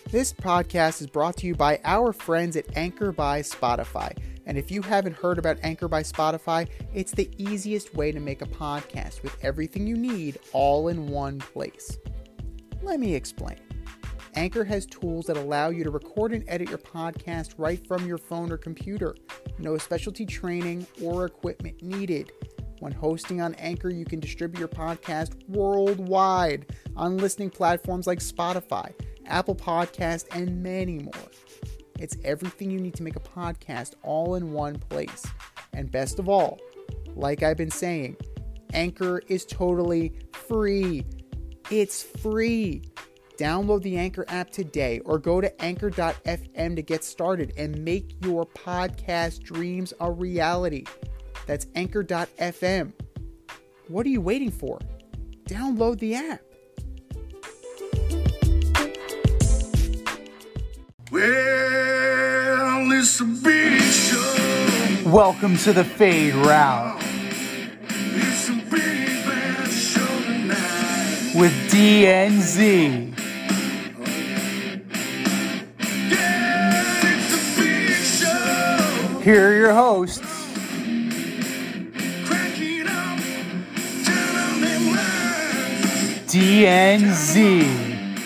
This podcast is brought to you by our friends at Anchor by Spotify. And if you haven't heard about Anchor by Spotify, it's the easiest way to make a podcast with everything you need all in one place. Let me explain. Anchor has tools that allow you to record and edit your podcast right from your phone or computer. No specialty training or equipment needed. When hosting on Anchor, you can distribute your podcast worldwide on listening platforms like Spotify, Apple Podcast, and many more. It's everything you need to make a podcast all in one place. And best of all, like I've been saying, Anchor is totally free. It's free. Download the Anchor app today or go to anchor.fm to get started and make your podcast dreams a reality. That's anchor.fm. What are you waiting for? Download the app. Well, it's a big show. Welcome to the Fade Route It's a big bad show tonight. with DNZ. Yeah, it's a big show. Here are your hosts, Cracking up, telling them lies. DNZ.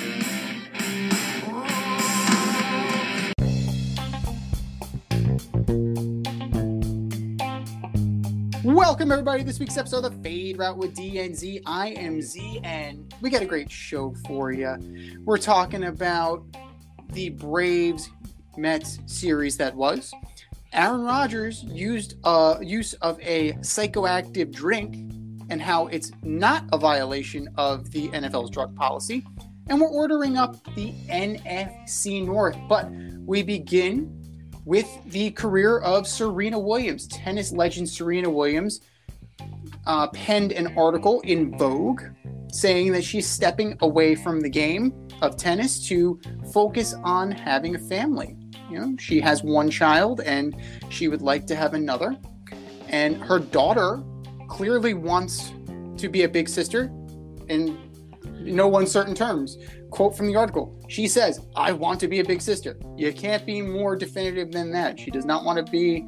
Welcome everybody to this week's episode of the Fade Route with DNZ. I am Z and we got a great show for you. We're talking about the Braves Mets series that was. Aaron Rodgers used use of a psychoactive drink and how it's not a violation of the NFL's drug policy. And we're ordering up the NFC North. But we begin with the career of Serena Williams. Tennis legend Serena Williams penned an article in Vogue saying that she's stepping away from the game of tennis to focus on having a family. You know, she has one child and she would like to have another. And her daughter clearly wants to be a big sister in no uncertain terms. Quote from the article, she says, "I want to be a big sister." You can't be more definitive than that. She does not want to be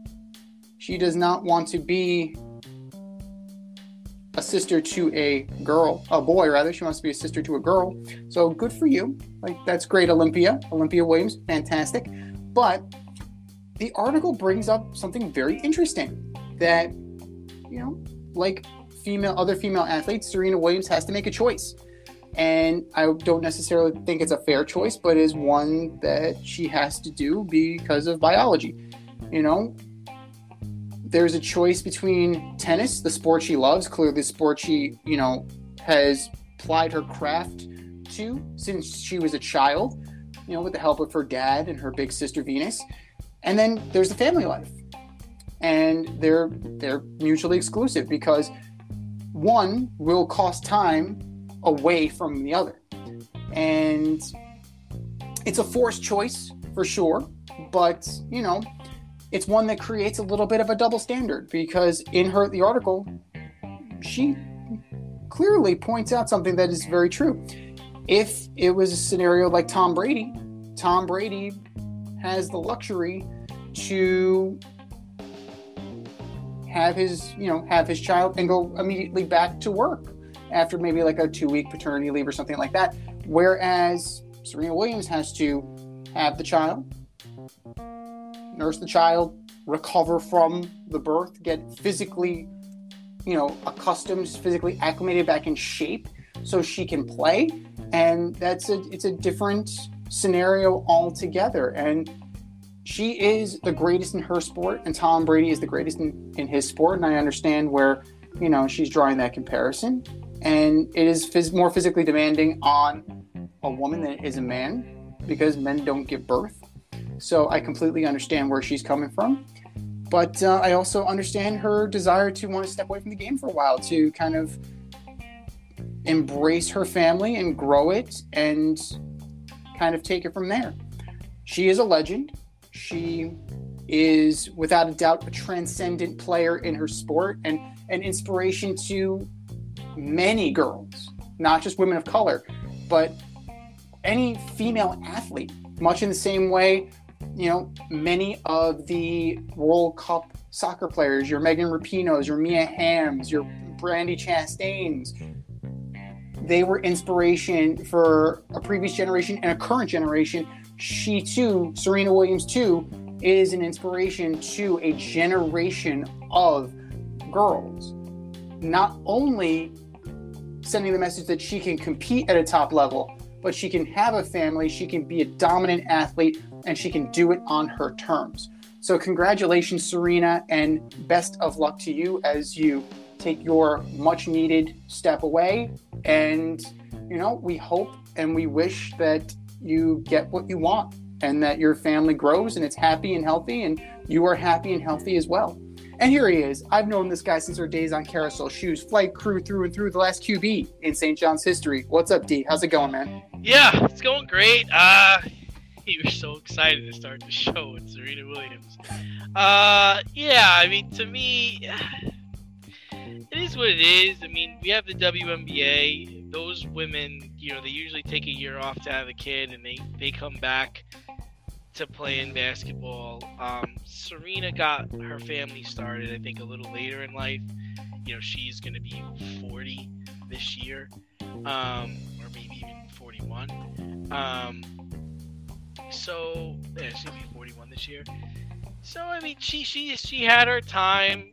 a sister to a boy rather. She wants to be a sister to a girl. So good for you. Like, that's great, Olympia Williams, fantastic. But the article brings up something very interesting that, you know, like other female athletes, Serena Williams has to make a choice. And I don't necessarily think it's a fair choice, but is one that she has to do because of biology. You know, there's a choice between tennis, the sport she loves, clearly the sport she, you know, has plied her craft to since she was a child, you know, with the help of her dad and her big sister Venus. And then there's the family life. And they're mutually exclusive because one will cost time away from the other. And it's a forced choice for sure, but you know, it's one that creates a little bit of a double standard because in the article, she clearly points out something that is very true. If it was a scenario like Tom Brady has the luxury to have his child and go immediately back to work after maybe like a 2-week paternity leave or something like that. Whereas Serena Williams has to have the child, nurse the child, recover from the birth, get physically, you know, accustomed, physically acclimated back in shape so she can play. And it's a different scenario altogether. And she is the greatest in her sport and Tom Brady is the greatest in his sport. And I understand where, you know, she's drawing that comparison. And it is more physically demanding on a woman than it is a man because men don't give birth. So I completely understand where she's coming from. But I also understand her desire to want to step away from the game for a while to kind of embrace her family and grow it and kind of take it from there. She is a legend. She is, without a doubt, a transcendent player in her sport and an inspiration to many girls, not just women of color, but any female athlete, much in the same way, many of the World Cup soccer players, your Megan Rapinos, your Mia Hamms, your Brandy Chastains, they were inspiration for a previous generation and a current generation. She too, Serena Williams too, is an inspiration to a generation of girls. Not only sending the message that she can compete at a top level, but she can have a family, she can be a dominant athlete, and she can do it on her terms. So congratulations, Serena, and best of luck to you as you take your much needed step away. And, we hope and we wish that you get what you want and that your family grows and it's happy and healthy and you are happy and healthy as well. And here he is. I've known this guy since our days on Carousel Shoes, flight crew through and through, the last QB in St. John's history. What's up, D? How's it going, man? Yeah, it's going great. You were so excited to start the show with Serena Williams. To me, it is what it is. I mean, we have the WNBA. Those women, they usually take a year off to have a kid, and they come back to play in basketball. Serena got her family started, I think, a little later in life. She's going to be 40 this year, or maybe even 41. She'll be 41 this year. So I mean, she had her time.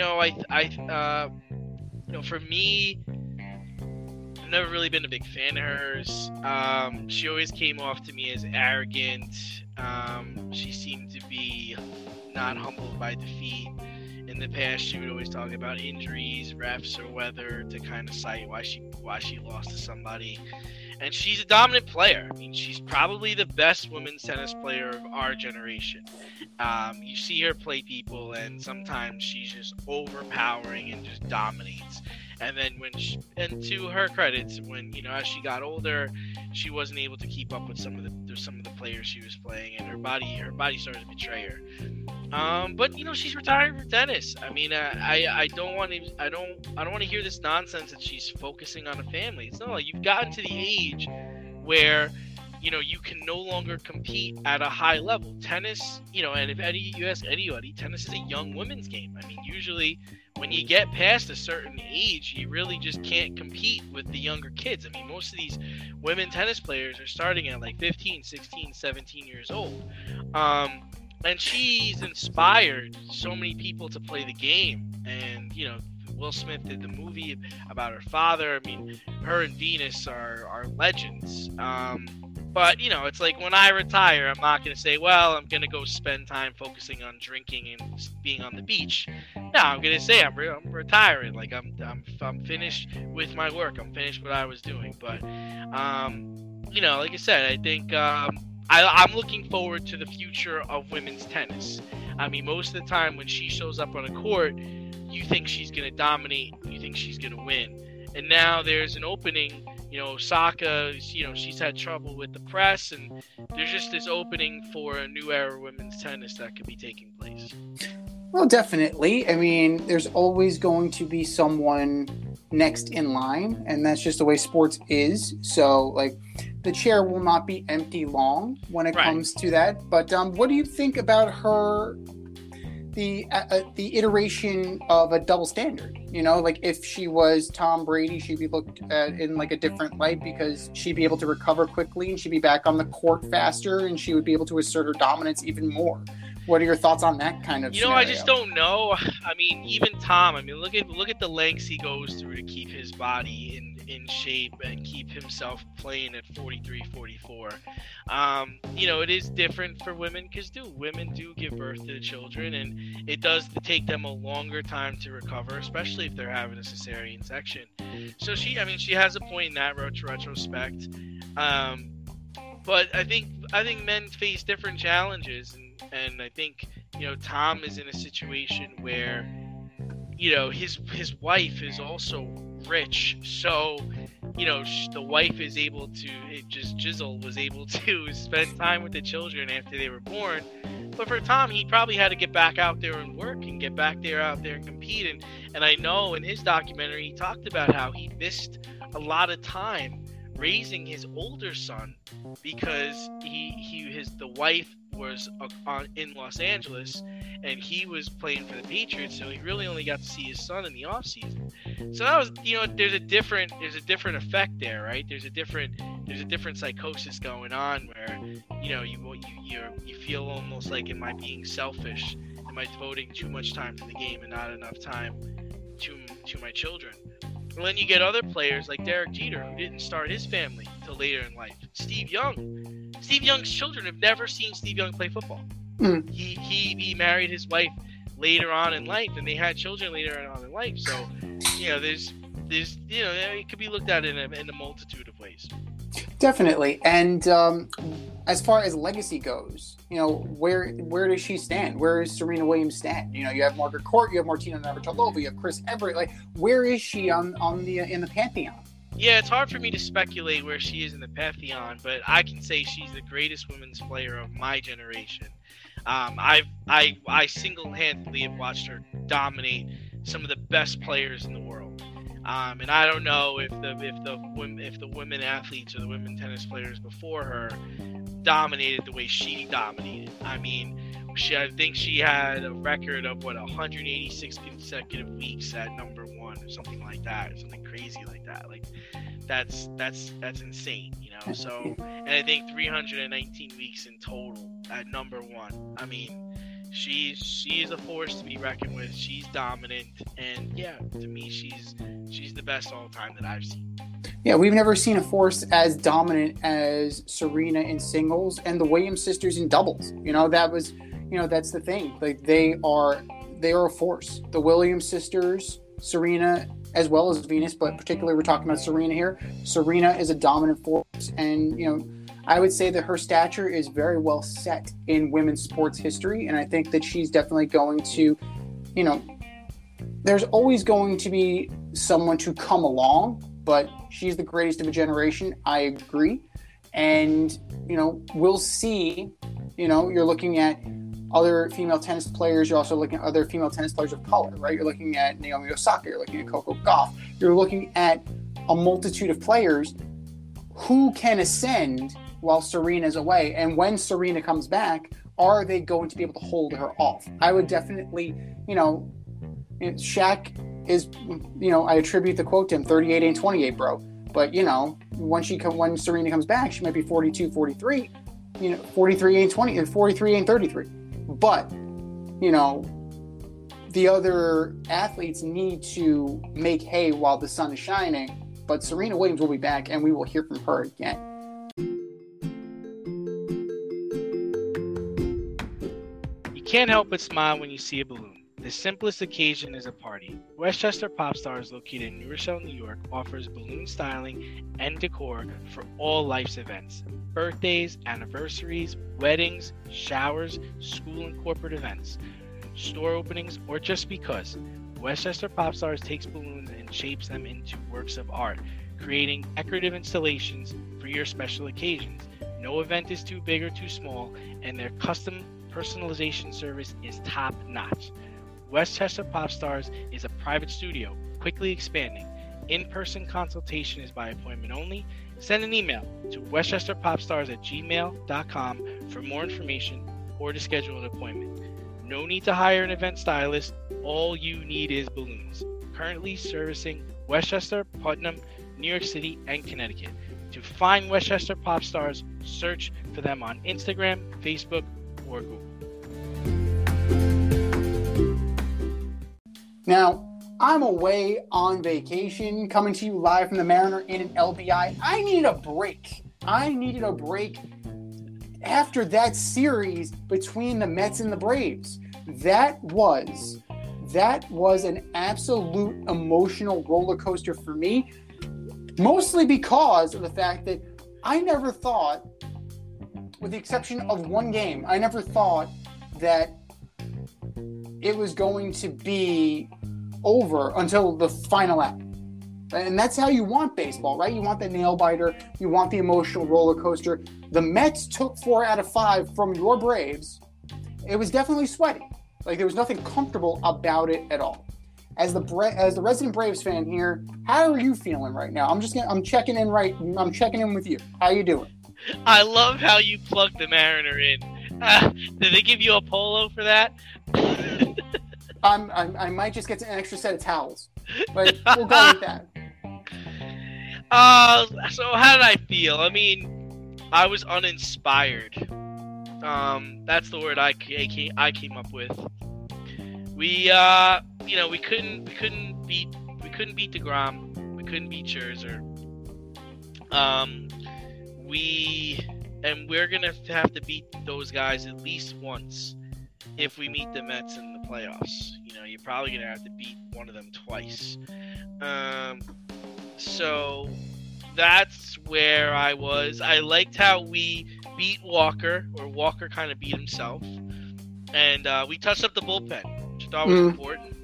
For me, I've never really been a big fan of hers. She always came off to me as arrogant. She seemed to be not humbled by defeat. In the past, she would always talk about injuries, refs, or weather to kind of cite why she lost to somebody. And she's a dominant player. I mean, she's probably the best women's tennis player of our generation. You see her play people, and sometimes she's just overpowering and just dominates. And then to her credits, when as she got older, she wasn't able to keep up with some of the players she was playing, and her body started to betray her. But she's retiring from tennis. I mean, I don't want to hear this nonsense that she's focusing on a family. It's not like you've gotten to the age where you can no longer compete at a high level. Tennis, and if you ask anybody, tennis is a young women's game. I mean, usually when you get past a certain age, you really just can't compete with the younger kids. I mean, most of these women tennis players are starting at like 15, 16, 17 years old. And she's inspired so many people to play the game. And, Will Smith did the movie about her father. I mean, her and Venus are legends. But, it's like when I retire, I'm not going to say, well, I'm going to go spend time focusing on drinking and being on the beach. No, I'm going to say I'm retiring. Like, I'm finished with my work. I'm finished what I was doing. But, like I said, I think I'm looking forward to the future of women's tennis. I mean, most of the time when she shows up on a court, you think she's going to dominate. You think she's going to win. And now there's an opening. Osaka, she's had trouble with the press, and there's just this opening for a new era of women's tennis that could be taking place. Well, definitely. I mean, there's always going to be someone next in line, and that's just the way sports is. So, like, the chair will not be empty long when it comes to that. But what do you think about the iteration of a double standard? Like if she was Tom Brady, she'd be looked at in like a different light because she'd be able to recover quickly and she'd be back on the court faster and she would be able to assert her dominance even more. What are your thoughts on that kind of scenario? I just don't know. I mean, even Tom, look at the lengths he goes through to keep his body in shape and keep himself playing at 43, 44. It is different for women because women do give birth to the children, and it does take them a longer time to recover, especially if they're having a cesarean section. So she has a point in that retrospect. But I think men face different challenges, and I think Tom is in a situation where his wife is also rich, so the wife is able to Giselle was able to spend time with the children after they were born. But for Tom, he probably had to get back out there and work and get back out there and compete. And I know in his documentary he talked about how he missed a lot of time raising his older son because the wife was in Los Angeles and he was playing for the Patriots, so he really only got to see his son in the off season. So that was, there's a different effect there, right? There's a different psychosis going on where you feel almost like, am I being selfish? Am I devoting too much time to the game and not enough time to my children? And then you get other players like Derek Jeter, who didn't start his family till later in life. Steve Young's children have never seen Steve Young play football. Mm. He married his wife later on in life, and they had children later on in life. So, there's it could be looked at in a multitude of ways. Definitely. And as far as legacy goes, where does she stand? Where does Serena Williams stand? You have Margaret Court, you have Martina Navratilova, you have Chris Evert. Like, where is she in the pantheon? Yeah, it's hard for me to speculate where she is in the pantheon, but I can say she's the greatest women's player of my generation. I single-handedly have watched her dominate some of the best players in the world. And I don't know if the women athletes or the women tennis players before her dominated the way she dominated. I mean, I think she had a record of 186 consecutive weeks at number one or something like that, or something crazy like that. Like that's insane, So, and I think 319 weeks in total at number one. I mean, she is a force to be reckoned with. She's dominant, and yeah, to me, she's the best all time that I've seen. Yeah, we've never seen a force as dominant as Serena in singles and the Williams sisters in doubles. That's the thing. Like, they are a force. The Williams sisters, Serena as well as Venus, but particularly we're talking about Serena here. Serena is a dominant force, and I would say that her stature is very well set in women's sports history, and I think that she's definitely going to, there's always going to be someone to come along, but she's the greatest of a generation. I agree. And, we'll see, you're looking at other female tennis players. You're also looking at other female tennis players of color, right? You're looking at Naomi Osaka. You're looking at Coco Gauff. You're looking at a multitude of players who can ascend while Serena's away. And when Serena comes back, are they going to be able to hold her off? I would definitely, Shaq is, I attribute the quote to him, 38 ain't 28, bro. But, when Serena comes back, she might be 42, 43. 43 ain't 20, 43 ain't 33. But, the other athletes need to make hay while the sun is shining. But Serena Williams will be back, and we will hear from her again. You can't help but smile when you see a balloon. The simplest occasion is a party. Westchester Pop Stars, located in New Rochelle, New York, offers balloon styling and decor for all life's events. Birthdays, anniversaries, weddings, showers, school and corporate events, store openings, or just because. Westchester Pop Stars takes balloons and shapes them into works of art, creating decorative installations for your special occasions. No event is too big or too small, and their custom personalization service is top-notch. Westchester Pop Stars is a private studio, quickly expanding. In-person consultation is by appointment only. Send an email to westchesterpopstars@gmail.com for more information or to schedule an appointment. No need to hire an event stylist. All you need is balloons. Currently servicing Westchester, Putnam, New York City, and Connecticut. To find Westchester Pop Stars, search for them on Instagram, Facebook, or Google. Now, I'm away on vacation, coming to you live from the Mariner Inn in LBI. I needed a break. After that series between the Mets and the Braves. That was an absolute emotional roller coaster for me, mostly because of the fact that I never thought, with the exception of one game, I never thought that it was going to be over until the final act. And that's how you want baseball, right? You want the nail biter. You want the emotional roller coaster. The Mets took 4 out of 5 from your Braves. It was definitely sweaty. Like, there was nothing comfortable about it at all. as the resident Braves fan here, how are you feeling right now? I'm checking in with you. How you doing? I love how you plugged the Mariner in. Did they give you a polo for that? I might just get an extra set of towels, but we'll go with that. So how did I feel? I mean, I was uninspired. That's the word I came up with. We couldn't beat DeGrom. We couldn't beat Scherzer. We're gonna have to beat those guys at least once if we meet the Mets in the playoffs. You're probably gonna have to beat one of them twice. So that's where I was. I liked how we beat Walker, or Walker kind of beat himself, and we touched up the bullpen, which I thought was important.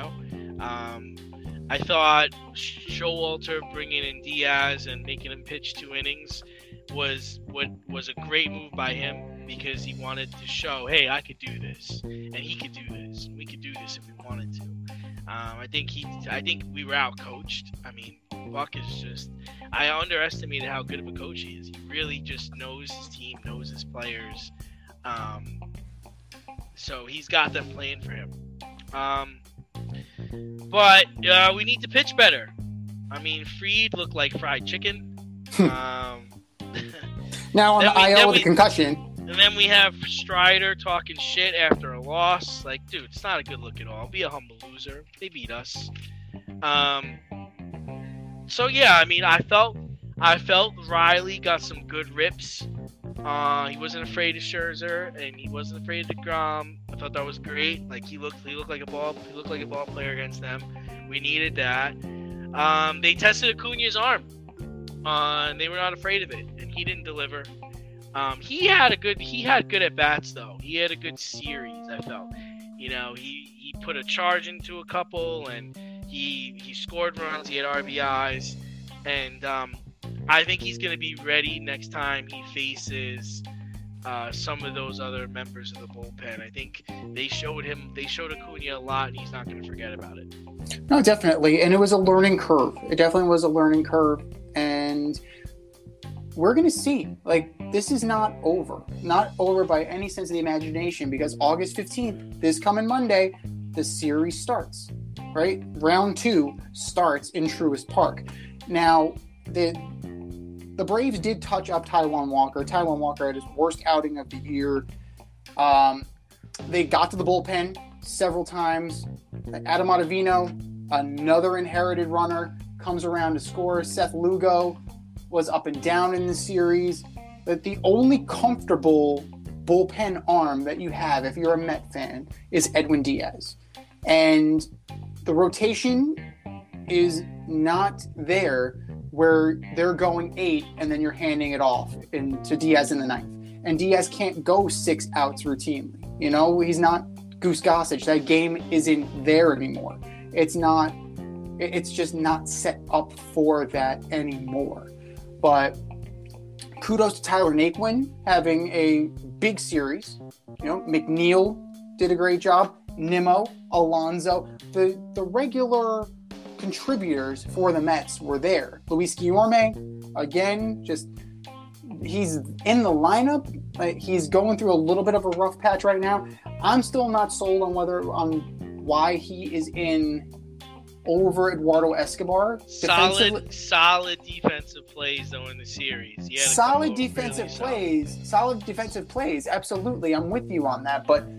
I thought Showalter bringing in Diaz and making him pitch 2 innings was a great move by him, because he wanted to show, hey, I could do this, and he could do this, and we could do this if we wanted to. I think we were out coached. I mean, Buck is just, I underestimated how good of a coach he is. He really just knows his team, knows his players. So he's got them playing for him. But we need to pitch better. I mean, Fried looked like fried chicken. Now on the IL with a concussion. And then we have Strider talking shit after a loss. Like, dude, it's not a good look at all. Be a humble loser. They beat us. So yeah, I mean, I felt Riley got some good rips. He wasn't afraid of Scherzer, and he wasn't afraid of DeGrom. I thought that was great. Like, he looked like a ball player against them. We needed that. They tested Acuna's arm. And they were not afraid of it, and he didn't deliver. He had good at bats though. He had a good series, I felt. He put a charge into a couple, and he scored runs. He had RBIs, and I think he's going to be ready next time he faces some of those other members of the bullpen. I think they showed Acuna a lot, and he's not going to forget about it. No, definitely, and it was a learning curve. It definitely was a learning curve, and we're going to see. Like, this is not over by any sense of the imagination, because August 15th, this coming Monday, the series starts, right? Round 2 starts in Truist Park. Now, the Braves did touch up Taijuan Walker. Taijuan Walker had his worst outing of the year. They got to the bullpen several times. Adam Ottavino, another inherited runner, comes around to score. Seth Lugo was up and down in the series. But the only comfortable bullpen arm that you have, if you're a Met fan, is Edwin Diaz. And the rotation is not there where they're going 8 and then you're handing it off to Diaz in the 9th. And Diaz can't go 6 outs routinely. He's not Goose Gossage. That game isn't there anymore. It's just not set up for that anymore. But kudos to Tyler Naquin having a big series. McNeil did a great job. Nimmo, Alonso, the regular contributors for the Mets were there. Luis Guillorme, again, he's in the lineup. He's going through a little bit of a rough patch right now. I'm still not sold on why he is in over Eduardo Escobar. Solid defensive plays though in the series. Solid defensive plays. Absolutely, I'm with you on that. But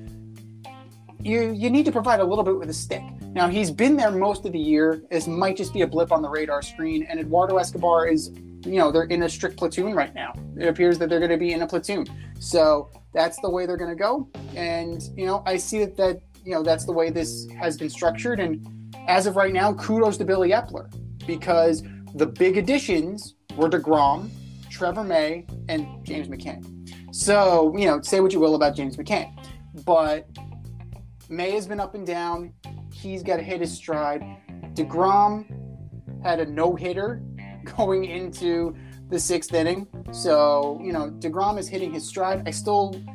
you need to provide a little bit with a stick. Now, he's been there most of the year. This might just be a blip on the radar screen. And Eduardo Escobar is, they're in a strict platoon right now. It appears that they're going to be in a platoon. So that's the way they're going to go. And, I see that that's the way this has been structured. And as of right now, kudos to Billy Epler, because the big additions were DeGrom, Trevor May, and James McCann. So, say what you will about James McCann. But May has been up and down. He's got to hit his stride. DeGrom had a no-hitter going into the 6th inning. So, DeGrom is hitting his stride.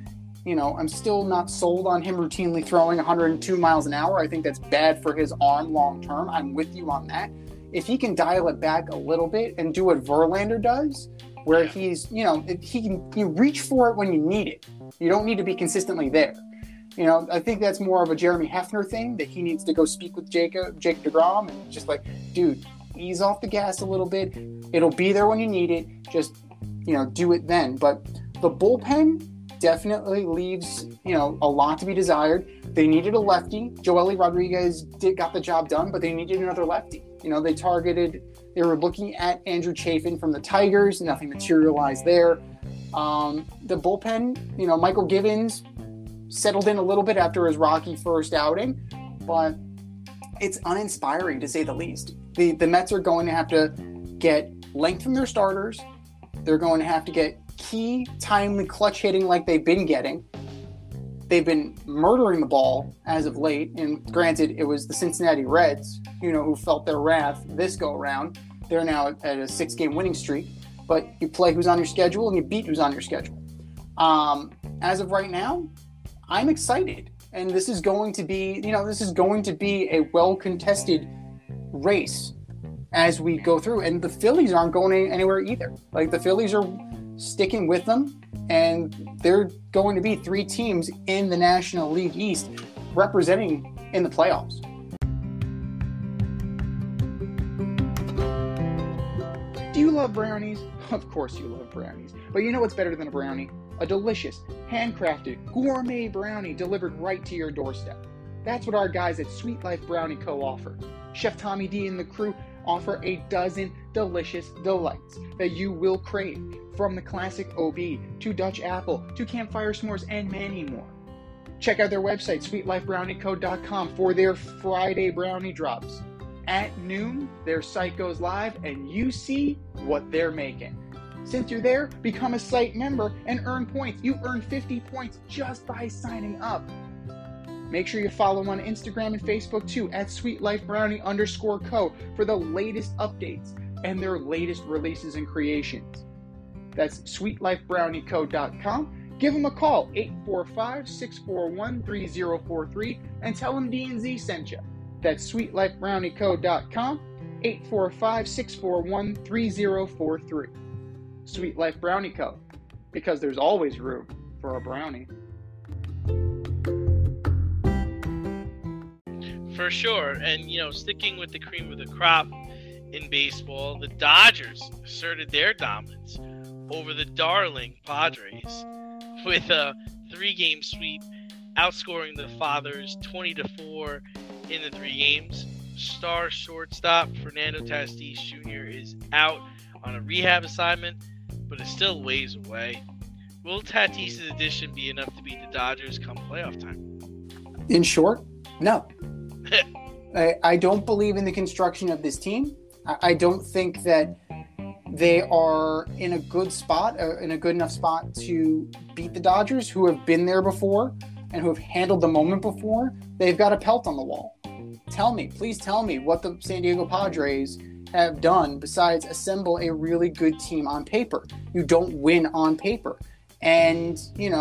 I'm still not sold on him routinely throwing 102 miles an hour. I think that's bad for his arm long term. I'm with you on that. If he can dial it back a little bit and do what Verlander does, where he's, he can you reach for it when you need it. You don't need to be consistently there. I think that's more of a Jeremy Hefner thing, that he needs to go speak with Jake DeGrom and just like, dude, ease off the gas a little bit. It'll be there when you need it. Just, do it then. But the bullpen definitely leaves, a lot to be desired. They needed a lefty. Joely Rodriguez got the job done, but they needed another lefty. They were looking at Andrew Chafin from the Tigers. Nothing materialized there. The bullpen, Michael Givens settled in a little bit after his rocky first outing, but it's uninspiring to say the least. The Mets are going to have to get length from their starters. They're going to have to get key, timely clutch hitting like they've been getting. They've been murdering the ball as of late, and granted, it was the Cincinnati Reds, who felt their wrath this go around. They're now at a 6-game winning streak, but you play who's on your schedule and you beat who's on your schedule. As of right now, I'm excited, and this is going to be, a well-contested race as we go through. And the Phillies aren't going anywhere either. Like, the Phillies are sticking with them, and they're going to be 3 teams in the National League East representing in the playoffs. Do you love brownies? Of course you love brownies. But you know what's better than a brownie? A delicious, handcrafted, gourmet brownie delivered right to your doorstep. That's what our guys at Sweet Life Brownie Co. offer. Chef Tommy D and the crew offer a dozen delicious delights that you will crave, from the classic OB to Dutch apple to campfire s'mores and many more. Check out their website, sweetlifebrownieco.com, for their Friday brownie drops. At noon, their site goes live and you see what they're making. Since you're there, become a site member and earn points. You earn 50 points just by signing up. Make sure you follow on Instagram and Facebook too, at sweetlifebrownie_co, for the latest updates and their latest releases and creations. That's sweetlifebrownieco.com. Give them a call, 845-641-3043, and tell them D&Z sent you. That's sweetlifebrownieco.com, 845-641-3043. Sweet Life Brownie Co., because there's always room for a brownie. For sure. And, sticking with the cream of the crop in baseball, the Dodgers asserted their dominance over the darling Padres with a 3-game sweep, outscoring the Fathers 20-4 in the 3 games. Star shortstop Fernando Tatis Jr. is out on a rehab assignment, but is still ways away. Will Tatis' addition be enough to beat the Dodgers come playoff time? In short, no. I don't believe in the construction of this team. I don't think that they are in a good spot, in a good enough spot to beat the Dodgers, who have been there before and who have handled the moment before. They've got a pelt on the wall. Please tell me what the San Diego Padres have done besides assemble a really good team on paper. You don't win on paper. And,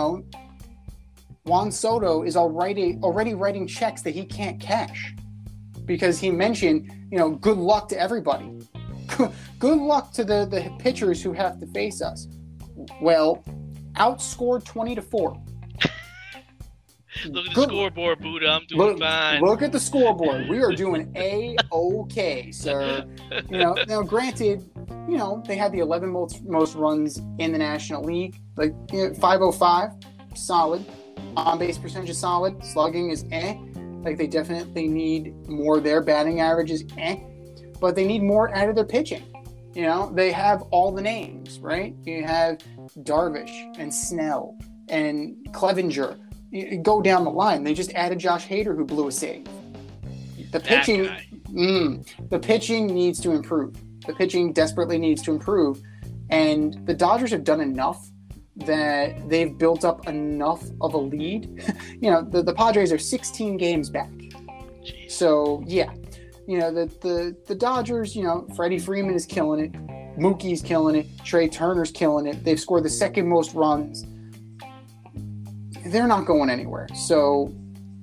Juan Soto is already writing checks that he can't cash, because he mentioned, good luck to everybody. Good luck to the pitchers who have to face us. Well, outscored 20-4. Look at the scoreboard, Buddha. I'm doing fine. Look at the scoreboard. We are doing A-OK, sir. Now granted, they had the 11 most runs in the National League. Like, 505, solid. On-base percentage is solid. Slugging is Like, they definitely need more. Their batting average is but they need more out of their pitching. They have all the names, right? You have Darvish and Snell and Clevenger. You go down the line. They just added Josh Hader, who blew a save. The pitching needs to improve. The pitching desperately needs to improve. And the Dodgers have done enough that they've built up enough of a lead. The Padres are 16 games back. Jeez. So, yeah. The Dodgers, Freddie Freeman is killing it. Mookie's killing it. Trey Turner's killing it. They've scored the second most runs. they're not going anywhere. So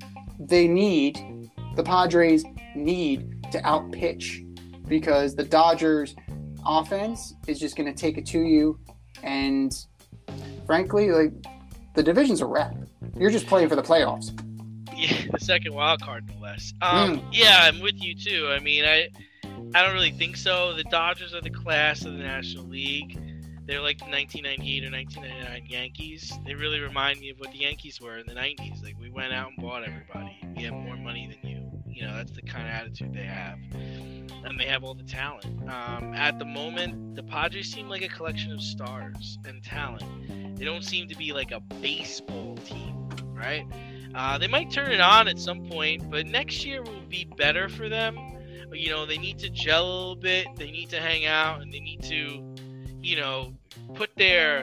the Padres need to outpitch because the Dodgers offense is just going to take it to you. And frankly, like, the division's a wrap. You're just playing for the playoffs. Yeah, the second wild card, no less. Yeah, I'm with you too. I mean, I don't really think so. The Dodgers are the class of the National League. They're like the 1998 or 1999 Yankees. They really remind me of what the Yankees were in the 90s. Like, we went out and bought everybody. We have more money than you. You know, that's the kind of attitude they have. And they have all the talent. At the moment, the Padres seem like a collection of stars and talent. They don't seem to be like a baseball team, right? They might turn it on at some point, but next year will be better for them. You know, they need to gel a little bit. They need to hang out, and they need to, you know, put their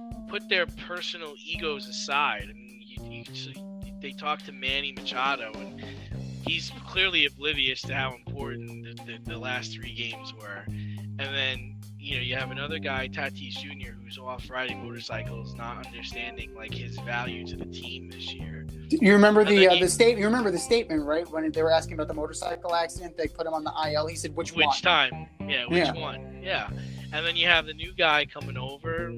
personal egos aside. I mean, they talk to Manny Machado, and he's clearly oblivious to how important the last 3 games were. And then, you know, you have another guy, Tatis Jr., who's off riding motorcycles, not understanding like his value to the team this year. You remember the statement? You remember the statement, right? When they were asking about the motorcycle accident, they put him on the IL. He said, "Which one? Which time? Yeah, which one? Yeah." And then you have the new guy coming over.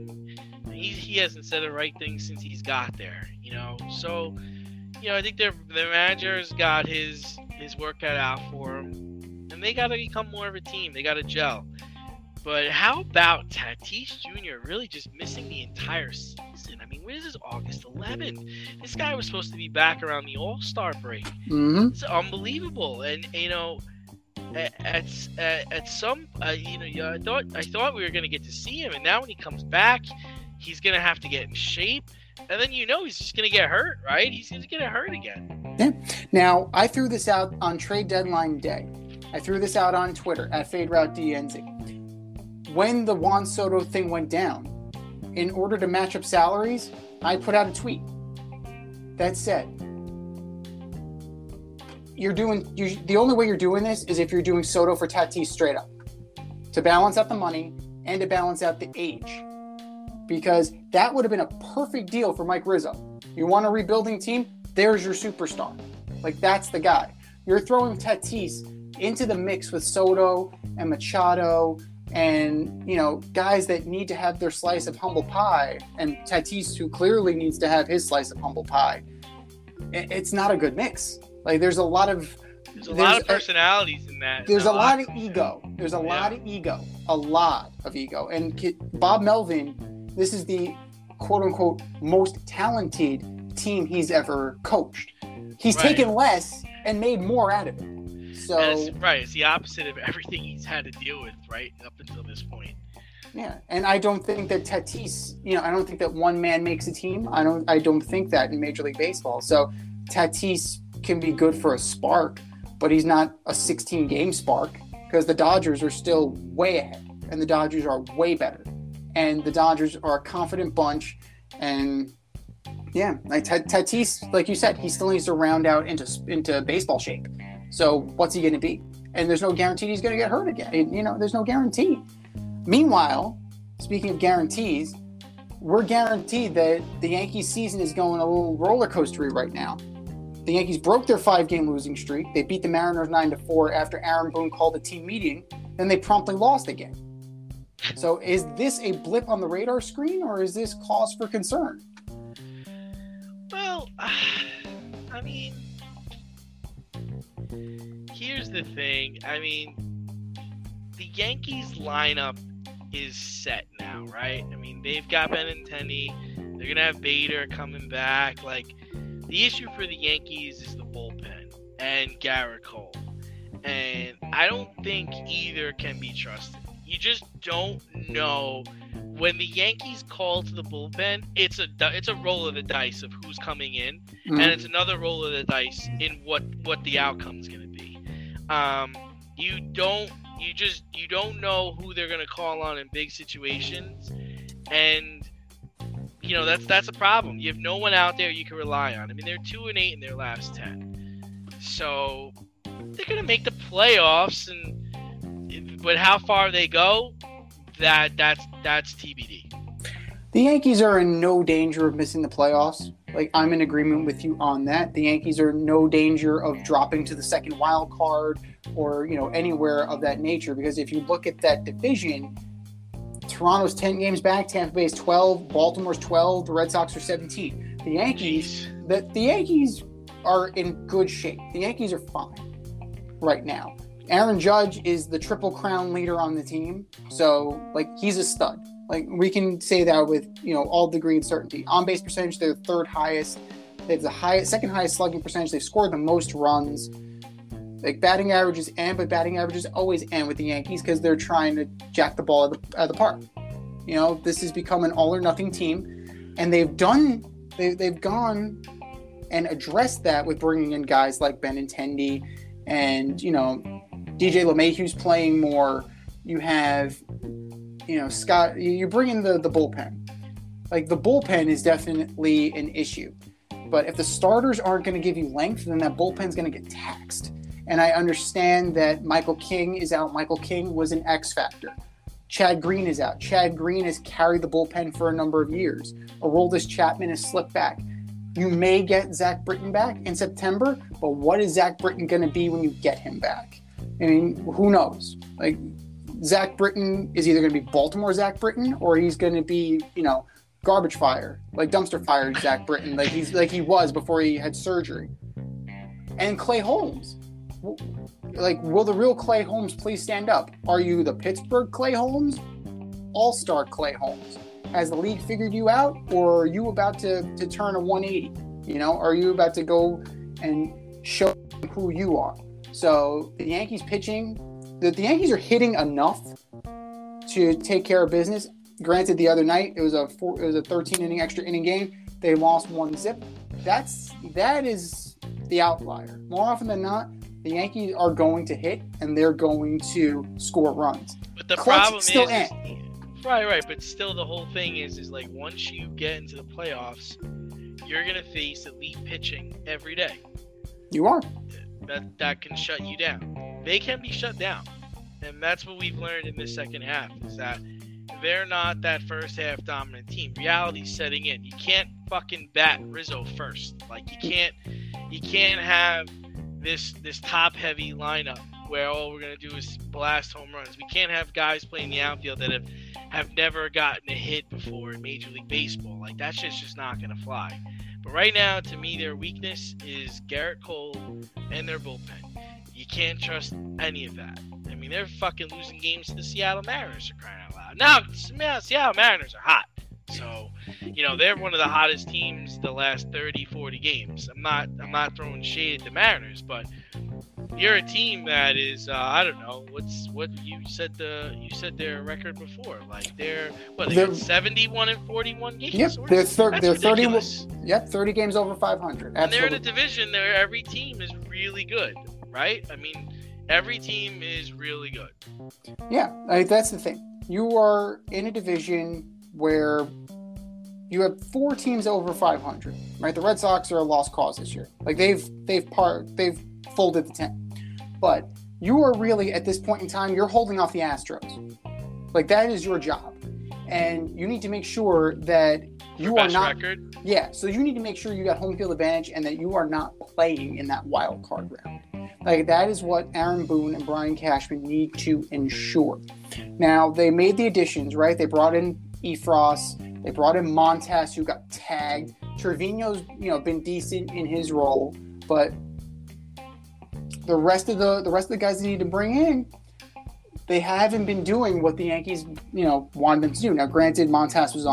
He hasn't said the right thing since he's got there, you know. So, you know, I think their manager's got his work cut out for him, and they got to become more of a team. They got to gel. But how about Tatis Jr. really just missing the entire season? I mean, when is this? August 11th? This guy was supposed to be back around the All-Star break. Mm-hmm. It's unbelievable. And, you know, at some, you know, I thought we were going to get to see him. And now when he comes back, he's going to have to get in shape. And then, you know, he's just going to get hurt, right? He's going to get hurt again. Yeah. Now, I threw this out on trade deadline day. I threw this out on Twitter at FadeRouteDNZ. When the Juan Soto thing went down, in order to match up salaries, I put out a tweet that said, the only way you're doing this is if you're doing Soto for Tatis straight up, to balance out the money and to balance out the age, because that would have been a perfect deal for Mike Rizzo. You want a rebuilding team? There's your superstar. Like, that's the guy. You're throwing Tatis into the mix with Soto and Machado and, you know, guys that need to have their slice of humble pie, and Tatis, who clearly needs to have his slice of humble pie. It's not a good mix. Like, there's a lot of personalities in that. There's a lot of ego. There's a lot of ego. A lot of ego. And Bob Melvin, this is the quote-unquote most talented team he's ever coached. He's taken less and made more out of it. So, it's the opposite of everything he's had to deal with, right, up until this point. Yeah, and I don't think that Tatis, you know, I don't think that one man makes a team. I don't think that in Major League Baseball. So Tatis can be good for a spark, but he's not a 16-game spark, because the Dodgers are still way ahead, and the Dodgers are way better, and the Dodgers are a confident bunch, and yeah, like Tatis, like you said, he still needs to round out into baseball shape. So what's he going to be? And there's no guarantee he's going to get hurt again. You know, there's no guarantee. Meanwhile, speaking of guarantees, we're guaranteed that the Yankees season is going a little roller coastery right now. The Yankees broke their 5-game losing streak. They beat the Mariners 9-4 after Aaron Boone called a team meeting. Then they promptly lost again. So is this a blip on the radar screen, or is this cause for concern? Well, I mean, here's the thing. I mean, the Yankees lineup is set now, right? I mean, they've got Benintendi. They're going to have Bader coming back. Like, the issue for the Yankees is the bullpen and Garrett Cole. And I don't think either can be trusted. You just don't know. When the Yankees call to the bullpen, it's a roll of the dice of who's coming in, and it's another roll of the dice in what the outcome's going to be. You don't know who they're going to call on in big situations, and you know that's a problem. You have no one out there you can rely on. I mean, they're 2-8 in their last 10, so they're going to make the playoffs, but how far they go, that's TBD. The Yankees are in no danger of missing the playoffs. Like, I'm in agreement with you on that. The Yankees are no danger of dropping to the second wild card or, anywhere of that nature. Because if you look at that division, Toronto's 10 games back, Tampa Bay's 12, Baltimore's 12, the Red Sox are 17. The Yankees are in good shape. The Yankees are fine right now. Aaron Judge is the Triple Crown leader on the team. So, he's a stud. We can say that with, all degree of certainty. On-base percentage, they're third highest. They have the second highest slugging percentage. They've scored the most runs. Batting averages but batting averages always end with the Yankees because they're trying to jack the ball out of the park. This has become an all-or-nothing team. And they've gone and addressed that with bringing in guys like Benintendi and, DJ LeMahieu's playing more. You have, Scott, you bring in the bullpen. The bullpen is definitely an issue. But if the starters aren't going to give you length, then that bullpen's going to get taxed. And I understand that Michael King is out. Michael King was an X factor. Chad Green is out. Chad Green has carried the bullpen for a number of years. Aroldis Chapman has slipped back. You may get Zach Britton back in September, but what is Zach Britton going to be when you get him back? I mean, who knows? Zach Britton is either going to be Baltimore Zach Britton or he's going to be, garbage fire, dumpster fire Zach Britton, he was before he had surgery. And Clay Holmes. Will the real Clay Holmes please stand up? Are you the Pittsburgh Clay Holmes? All-star Clay Holmes? Has the league figured you out, or are you about to turn a 180? Are you about to go and show who you are? So the Yankees pitching, the Yankees are hitting enough to take care of business. Granted, the other night it was a 13 extra inning game. They lost 1-0. That is the outlier. More often than not, the Yankees are going to hit and they're going to score runs. But the Clutch problem still is right. But still, the whole thing is once you get into the playoffs, you're gonna face elite pitching every day. You are. That can shut you down. They can be shut down, and that's what we've learned in the second half. Is that they're not that first half dominant team. Reality's setting in. You can't fucking bat Rizzo first. You can't have this top heavy lineup where all we're gonna do is blast home runs. We can't have guys playing the outfield that have never gotten a hit before in Major League Baseball. That shit's just not gonna fly. But right now, to me, their weakness is Garrett Cole and their bullpen. You can't trust any of that. I mean, they're fucking losing games to the Seattle Mariners, for crying out loud. Now, Seattle Mariners are hot. So, they're one of the hottest teams the last 30, 40 games. I'm not throwing shade at the Mariners, but you're a team that is I don't know what you said their record before. They're 71 and 41 games. Yep, they're 30. Yep, 30 games over 500. Absolutely. And they're in a division where every team is really good, right? I mean, every team is really good. Yeah, that's the thing. You are in a division where you have 4 teams over 500, right? The Red Sox are a lost cause this year. They've folded the tent. But you are really, at this point in time, you're holding off the Astros. That is your job. And you need to make sure that you are not... Record. Yeah, so you need to make sure you got home field advantage and that you are not playing in that wild card round. That is what Aaron Boone and Brian Cashman need to ensure. Now, they made the additions, right? They brought in Efros. They brought in Montas, who got tagged. Trevino's, been decent in his role, but the rest of the guys they need to bring in, they haven't been doing what the Yankees, wanted them to do. Now, granted, Montas was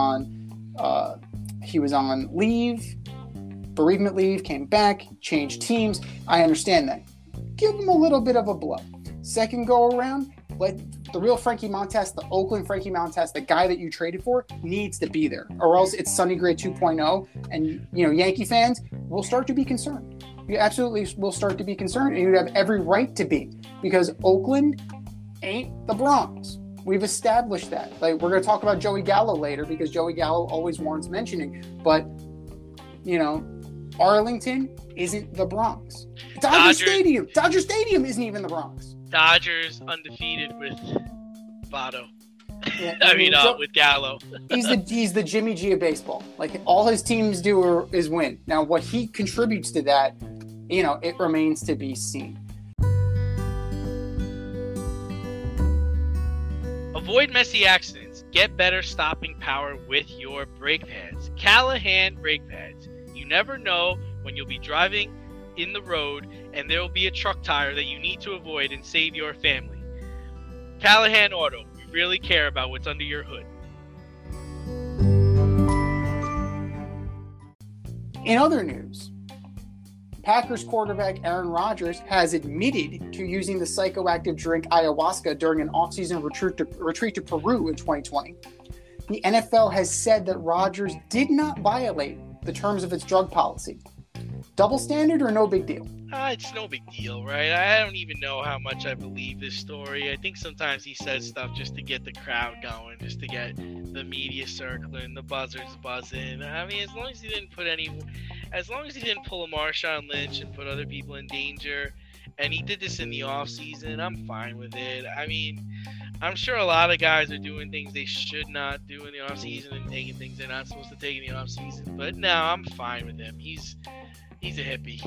on leave, bereavement leave, came back, changed teams. I understand that. Give him a little bit of a blow. Second go around, let the real Frankie Montas, the Oakland Frankie Montas, the guy that you traded for, needs to be there, or else it's Sonny Gray 2.0, and Yankee fans will start to be concerned. You absolutely will start to be concerned, and you have every right to be, because Oakland ain't the Bronx. We've established that. We're going to talk about Joey Gallo later, because Joey Gallo always warrants mentioning, but Arlington isn't the Bronx. Dodger Stadium isn't even the Bronx. Dodgers undefeated with Votto. With Gallo. he's the Jimmy G of baseball. Like, all his teams do is win. Now, what he contributes to that, it remains to be seen. Avoid messy accidents. Get better stopping power with your brake pads. Callahan brake pads. You never know when you'll be driving in the road and there will be a truck tire that you need to avoid and save your family. Callahan Auto. We really care about what's under your hood. In other news, Packers quarterback Aaron Rodgers has admitted to using the psychoactive drink ayahuasca during an offseason retreat to Peru in 2020. The NFL has said that Rodgers did not violate the terms of its drug policy. Double standard or no big deal? It's no big deal, right? I don't even know how much I believe this story. I think sometimes he says stuff just to get the crowd going, just to get the media circling, the buzzers buzzing. I mean, as long as he didn't pull a Marshawn Lynch and put other people in danger, and he did this in the off season, I'm fine with it. I mean, I'm sure a lot of guys are doing things they should not do in the off season and taking things they're not supposed to take in the off season. But no, I'm fine with him. He's a hippie.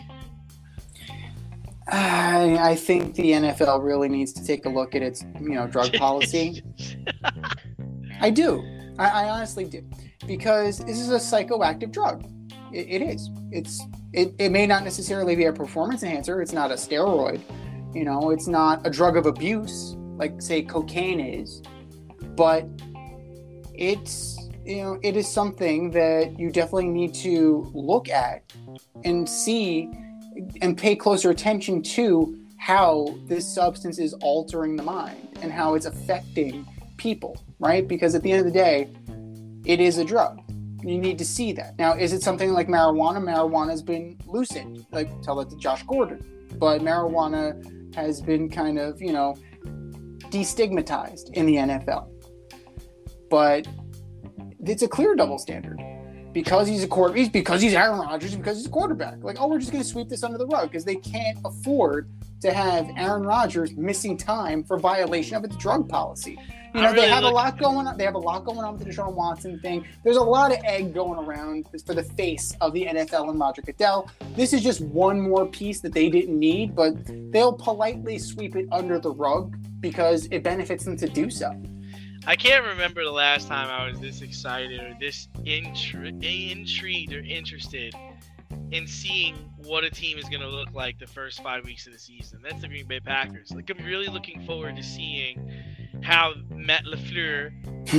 I think the NFL really needs to take a look at its, drug policy. I do. I honestly do, because this is a psychoactive drug. It is. It may not necessarily be a performance enhancer. It's not a steroid. It's not a drug of abuse like, say, cocaine is. But it's, it is something that you definitely need to look at and see and pay closer attention to how this substance is altering the mind and how it's affecting people, right? Because at the end of the day, it is a drug. You need to see that. Now, is it something like marijuana? Marijuana has been loosened. Like, tell that to Josh Gordon. But marijuana has been kind of, destigmatized in the NFL. But it's a clear double standard. Because he's because he's Aaron Rodgers, because he's a quarterback. Like, we're just going to sweep this under the rug because they can't afford to have Aaron Rodgers missing time for violation of its drug policy. They have a lot going on. They have a lot going on with the Deshaun Watson thing. There's a lot of egg going around for the face of the NFL and Roger Goodell. This is just one more piece that they didn't need, but they'll politely sweep it under the rug because it benefits them to do so. I can't remember the last time I was this excited or this intrigued or interested in seeing what a team is going to look like the first 5 weeks of the season. That's the Green Bay Packers. Like, I'm really looking forward to seeing how Matt LaFleur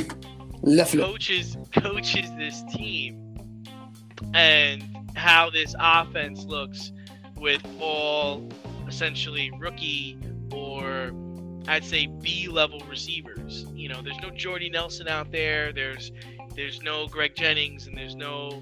coaches this team and how this offense looks with all essentially rookie or I'd say B-level receivers. There's no Jordy Nelson out there. There's no Greg Jennings, and there's no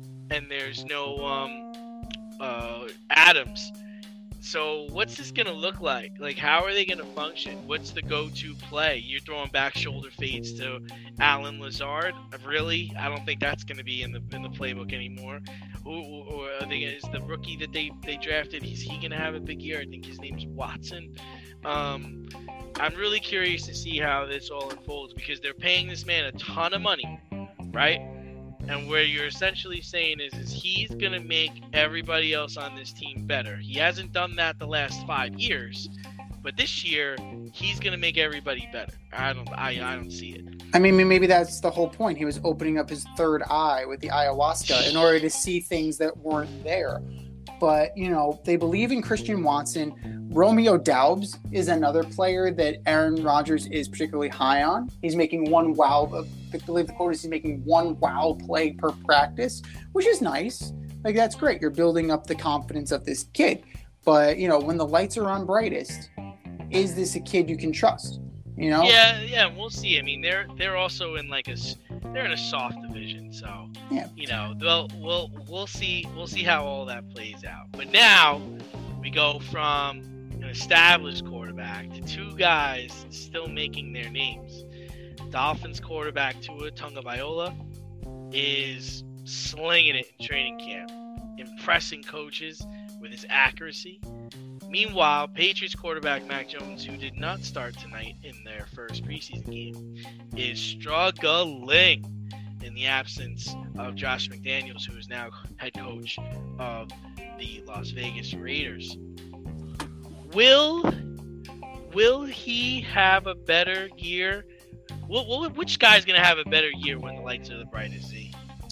Adams. So what's this gonna look like? Like, how are they gonna function? What's the go-to play? You're throwing back shoulder fades to Allen Lazard? Really? I don't think that's gonna be in the playbook anymore. Or is the rookie that they drafted? Is he gonna have a big year? I think his name's Watson. I'm really curious to see how this all unfolds because they're paying this man a ton of money, right? And where you're essentially saying is he's going to make everybody else on this team better. He hasn't done that the last 5 years, but this year he's going to make everybody better. I don't see it. I mean, maybe that's the whole point. He was opening up his third eye with the ayahuasca in order to see things that weren't there. But, they believe in Christian Watson. Romeo Doubs is another player that Aaron Rodgers is particularly high on. He's making I believe the quote is he's making one wow play per practice, which is nice. Like, that's great. You're building up the confidence of this kid. But, when the lights are on brightest, is this a kid you can trust? Yeah, we'll see. I mean, they're also in they're in a soft division, so yeah. We'll see how all that plays out. But now we go from an established quarterback to two guys still making their names. Dolphins quarterback Tua Tagovailoa is slinging it in training camp, impressing coaches with his accuracy. Meanwhile, Patriots quarterback Mac Jones, who did not start tonight in their first preseason game, is struggling in the absence of Josh McDaniels, who is now head coach of the Las Vegas Raiders. Will he have a better year? Which guy's going to have a better year when the lights are the brightest, Z?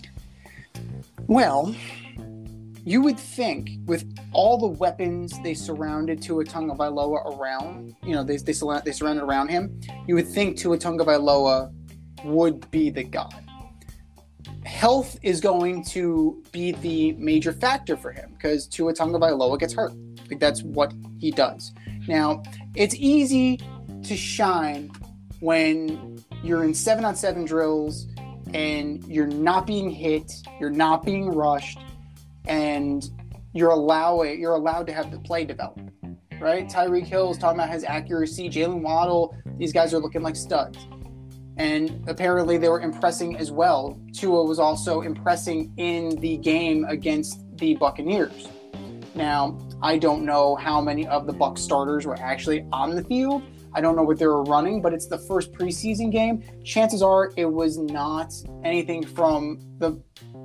Well, you would think with all the weapons they surrounded Tua Tagovailoa around, they surrounded around him, you would think Tua Tagovailoa would be the guy. Health is going to be the major factor for him because Tua Tagovailoa gets hurt. Like that's what he does. Now, it's easy to shine when you're in 7-on-7 drills and you're not being hit, you're not being rushed, and you're allowed to have the play develop, right? Tyreek Hill is talking about his accuracy. Jalen Waddle, these guys are looking like studs. And apparently they were impressing as well. Tua was also impressing in the game against the Buccaneers. Now, I don't know how many of the Bucs starters were actually on the field. I don't know what they were running, but it's the first preseason game. Chances are it was not anything from the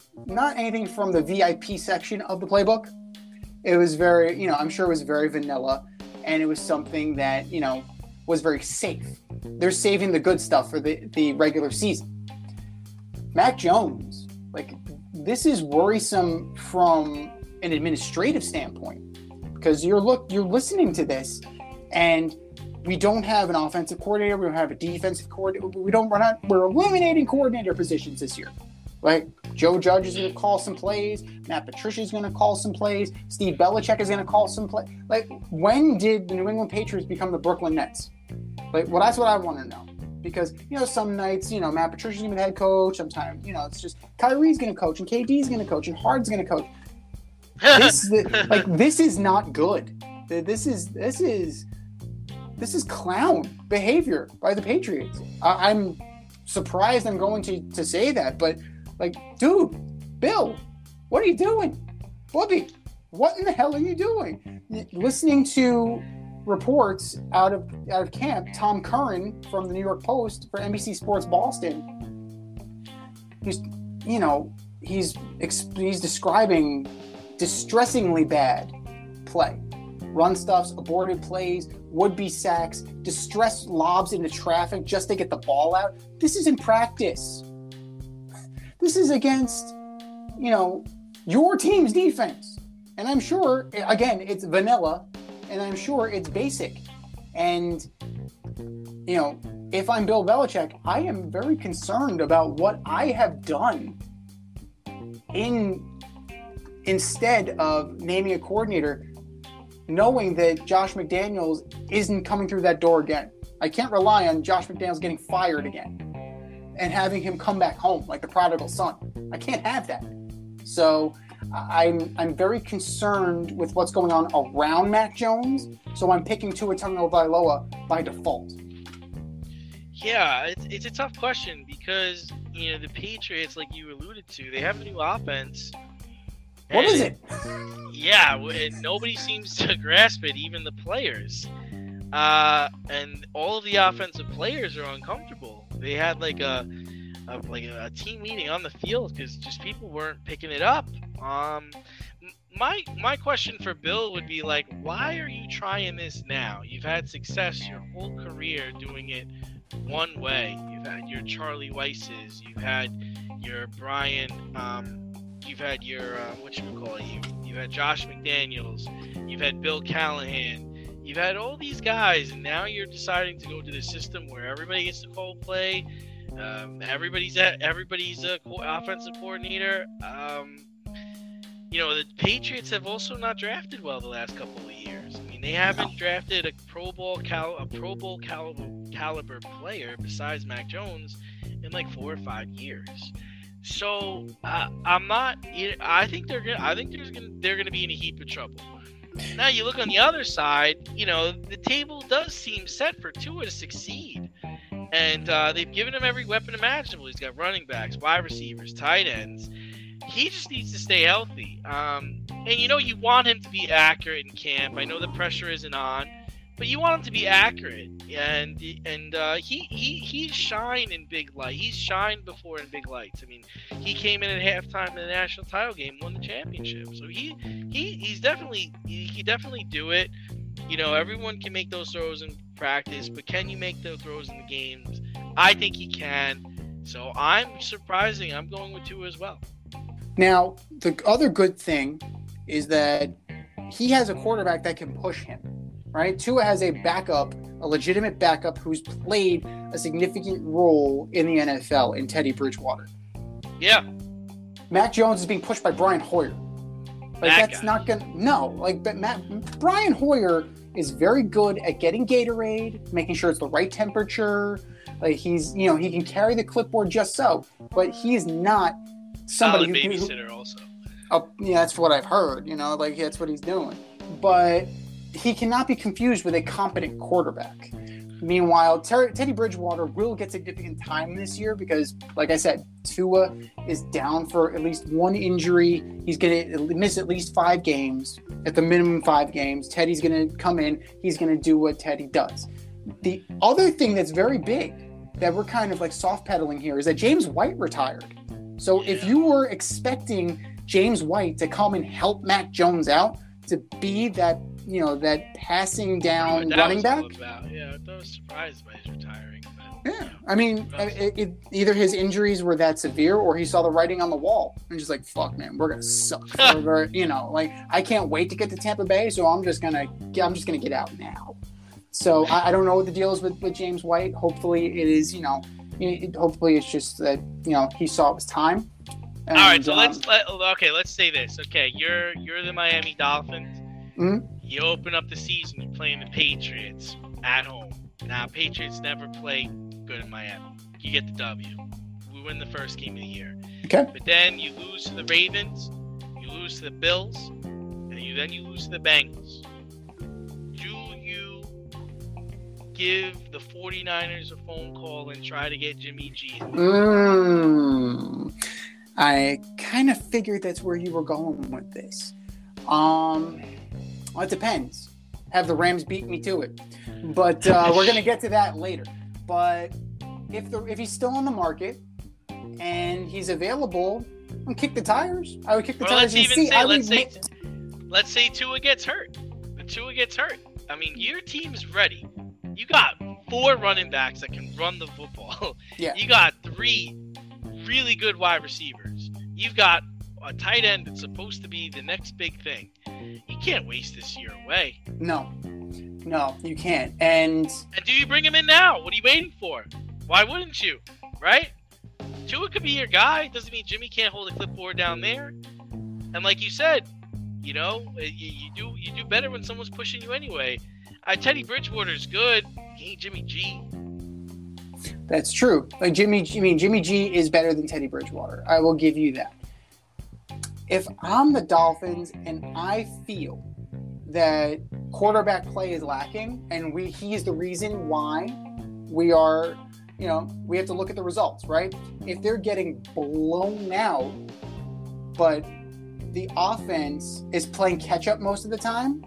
VIP section of the playbook. It was very, I'm sure it was very vanilla, and it was something that, was very safe. They're saving the good stuff for the regular season. Mac Jones, this is worrisome from an administrative standpoint because you're listening to this, and we don't have an offensive coordinator. We don't have a defensive coordinator. We're eliminating coordinator positions this year. Like Joe Judge is going to call some plays. Matt Patricia is going to call some plays. Steve Belichick is going to call some plays. Like, when did the New England Patriots become the Brooklyn Nets? That's what I want to know. Because, some nights, Matt Patricia's going to be the head coach. Sometimes, it's just Kyrie's going to coach and KD's going to coach and Harden's going to coach. This is not good. This is clown behavior by the Patriots. I'm surprised I'm going to say that, but dude, Bill, what are you doing? Bubby, what in the hell are you doing? Listening to reports out of camp, Tom Curran from the New York Post for NBC Sports Boston, he's describing distressingly bad play. Run stuffs, aborted plays, would-be sacks, distress lobs into traffic just to get the ball out. This is in practice. This is against, your team's defense. And I'm sure, again, it's vanilla, and I'm sure it's basic. And, if I'm Bill Belichick, I am very concerned about what I have done instead of naming a coordinator, knowing that Josh McDaniels isn't coming through that door again. I can't rely on Josh McDaniels getting fired again and having him come back home like the prodigal son. I can't have that. So I'm very concerned with what's going on around Mac Jones. So I'm picking Tua Tagovailoa by default. Yeah, it's a tough question because, the Patriots, like you alluded to, they have a new offense. What is it? Yeah, and nobody seems to grasp it, even the players. And all of the offensive players are uncomfortable. They had a team meeting on the field because just people weren't picking it up. My question for Bill would be why are you trying this now? You've had success your whole career doing it one way. You've had your Charlie Weisses. You've had your Brian. You've had your you've had Josh McDaniels, you've had Bill Callahan, you've had all these guys, and now you're deciding to go to the system where everybody gets to call play, everybody's a offensive coordinator. The Patriots have also not drafted well the last couple of years. I mean, they haven't drafted a Pro Bowl caliber player besides Mac Jones in 4 or 5 years. So I think they're gonna be in a heap of trouble. Now you look on the other side, the table does seem set for Tua to succeed, and they've given him every weapon imaginable. He's got running backs, wide receivers, tight ends. He just needs to stay healthy. And you want him to be accurate in camp. I know the pressure isn't on, but you want him to be accurate. And he shined in big light. He's shined before in big lights. I mean, he came in at halftime in the national title game, won the championship. So he definitely do it. Everyone can make those throws in practice, but can you make those throws in the games? I think he can. So I'm going with Tua as well. Now, the other good thing is that he has a quarterback that can push him, right? Tua has a legitimate backup who's played a significant role in the NFL in Teddy Bridgewater. Yeah. Mac Jones is being pushed by Brian Hoyer. Brian Hoyer is very good at getting Gatorade, making sure it's the right temperature. Like he can carry the clipboard just so, but he is not somebody solid babysitter also. Oh, yeah, that's what I've heard. That's what he's doing. But he cannot be confused with a competent quarterback. Meanwhile, Teddy Bridgewater will get significant time this year because, like I said, Tua is down for at least one injury. He's going to miss at least 5 games, at the minimum 5 games. Teddy's going to come in. He's going to do what Teddy does. The other thing that's very big that we're kind of like soft pedaling here is that James White retired. So if you were expecting James White to come and help Mac Jones out, to be that passing down running back. Yeah, I was surprised by his retiring. Yeah, I mean, either his injuries were that severe, or he saw the writing on the wall and just like, "Fuck, man, we're gonna suck." I can't wait to get to Tampa Bay, so I'm just gonna get out now. So I don't know what the deal is with James White. Hopefully, it is hopefully it's just that he saw it was time. And, all right, so let's say this. Okay, you're the Miami Dolphins. Mm-hmm. You open up the season, you're playing the Patriots at home. Now, Patriots never play good in Miami. You get the W. We win the first game of the year. Okay. But then you lose to the Ravens, you lose to the Bills, and you lose to the Bengals. Do you give the 49ers a phone call and try to get Jimmy G? I kind of figured that's where you were going with this. Well, it depends. Have the Rams beat me to it. But we're going to get to that later. But if he's still on the market and he's available, I'll kick the tires. I would kick the tires and see. Let's say Tua gets hurt. Tua gets hurt. I mean, your team's ready. You got 4 running backs that can run the football. Yeah. You got 3 really good wide receivers. You've got a tight end that's supposed to be the next big thing. You can't waste this year away. No, you can't. And do you bring him in now? What are you waiting for? Why wouldn't you? Right? Tua could be your guy. Doesn't mean Jimmy can't hold a clipboard down there. And like you said, you do better when someone's pushing you anyway. Teddy Bridgewater's good. He ain't Jimmy G. That's true. Jimmy G is better than Teddy Bridgewater. I will give you that. If I'm the Dolphins and I feel that quarterback play is lacking and he's the reason why we are, we have to look at the results, right? If they're getting blown out, but the offense is playing catch up most of the time,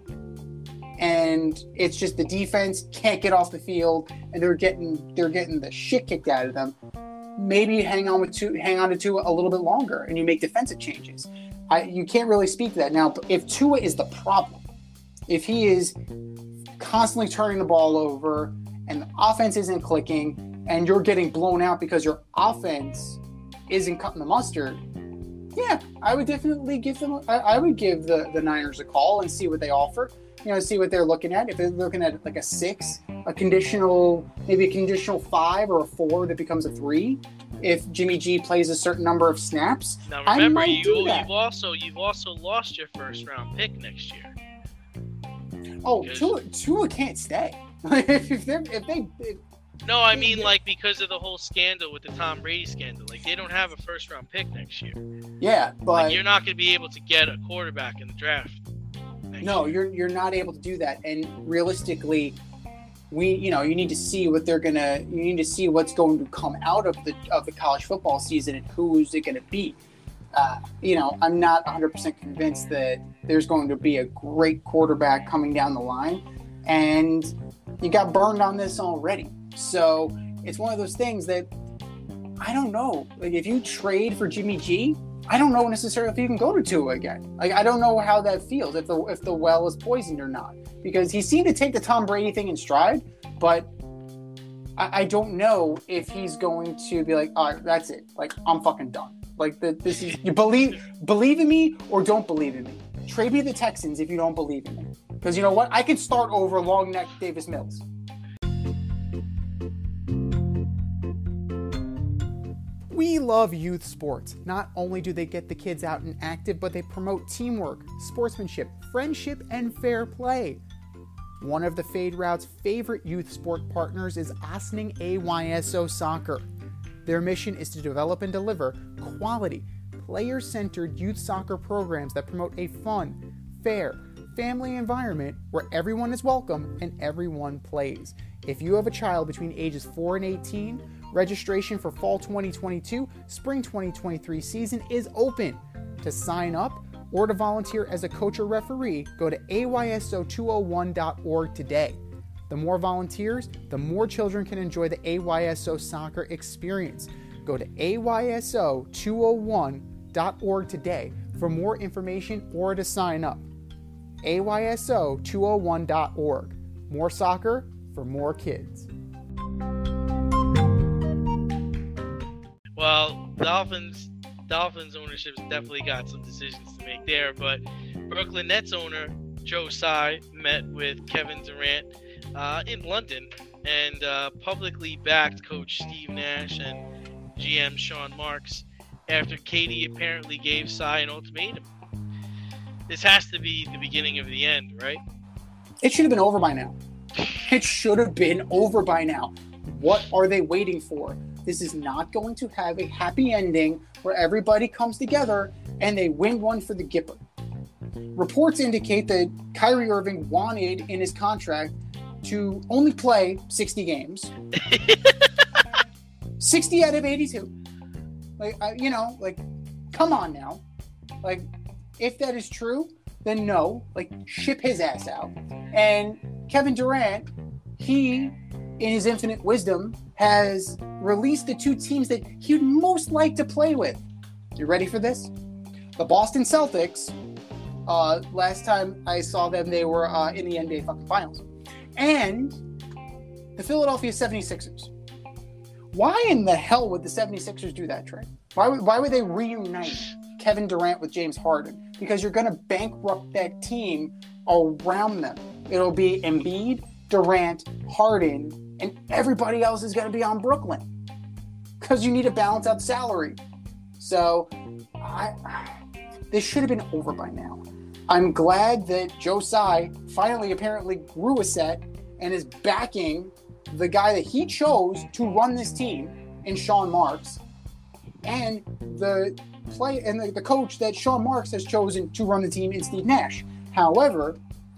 and it's just the defense can't get off the field and they're getting the shit kicked out of them, maybe hang on to Tua a little bit longer and you make defensive changes. You can't really speak to that. Now, if Tua is the problem, if he is constantly turning the ball over and the offense isn't clicking and you're getting blown out because your offense isn't cutting the mustard, yeah, I would definitely give them. I would give the Niners a call and see what they offer. See what they're looking at. If they're looking at like a 6, maybe a conditional 5 or a 4 that becomes a 3. If Jimmy G plays a certain number of snaps, now remember, I might do that. You've also lost your first round pick next year. Oh, Tua can't stay. No, I mean because of the whole scandal with the Tom Brady scandal. They don't have a first round pick next year. Yeah, but you're not going to be able to get a quarterback in the draft. No, you're not able to do that. And realistically, you need to see what you need to see what's going to come out of the college football season and who's it going to be. I'm not 100% convinced that there's going to be a great quarterback coming down the line. And you got burned on this already. So it's one of those things that I don't know. Like, if you trade for Jimmy G, I don't know necessarily if you can go to Tua again. Like, I don't know how that feels, if the well is poisoned or not. Because he seemed to take the Tom Brady thing in stride, but I don't know if he's going to be like, all right, that's it. Like, I'm fucking done. Like, this is, you believe in me or don't believe in me. Trade me the Texans if you don't believe in me. Because you know what? I can start over long neck Davis Mills. We love youth sports. Not only do they get the kids out and active, but they promote teamwork, sportsmanship, friendship, and fair play. One of the Fade Route's favorite youth sport partners is Ossining AYSO Soccer. Their mission is to develop and deliver quality, player-centered youth soccer programs that promote a fun, fair, family environment where everyone is welcome and everyone plays. If you have a child between ages 4 and 18, registration for fall 2022, spring 2023 season is open. To sign up or to volunteer as a coach or referee, go to ayso201.org today. The more volunteers, the more children can enjoy the AYSO soccer experience. Go to ayso201.org today for more information or to sign up. ayso201.org. More soccer for more kids. Well, Dolphins ownership's definitely got some decisions to make there, but Brooklyn Nets owner Joe Tsai met with Kevin Durant in London and publicly backed coach Steve Nash and GM Sean Marks after Katie apparently gave Tsai an ultimatum. This has to be the beginning of the end, right? It should have been over by now. It should have been over by now. What are they waiting for? This is not going to have a happy ending where everybody comes together and they win one for the Gipper. Reports indicate that Kyrie Irving wanted in his contract to only play 60 games. 60 out of 82. Come on now. Like, if that is true, then no. Like, ship his ass out. And Kevin Durant, he, in his infinite wisdom, has released the two teams that he'd most like to play with. You ready for this? The Boston Celtics. Last time I saw them, they were in the NBA fucking finals. And the Philadelphia 76ers. Why in the hell would the 76ers do that, Trey? Why would they reunite Kevin Durant with James Harden? Because you're going to bankrupt that team around them. It'll be Embiid, Durant, Harden, and everybody else is going to be on Brooklyn. Because you need to balance out salary. So, this should have been over by now. I'm glad that Joe Tsai finally apparently grew a set and is backing the guy that he chose to run this team in Sean Marks, and the coach that Sean Marks has chosen to run the team in Steve Nash. However,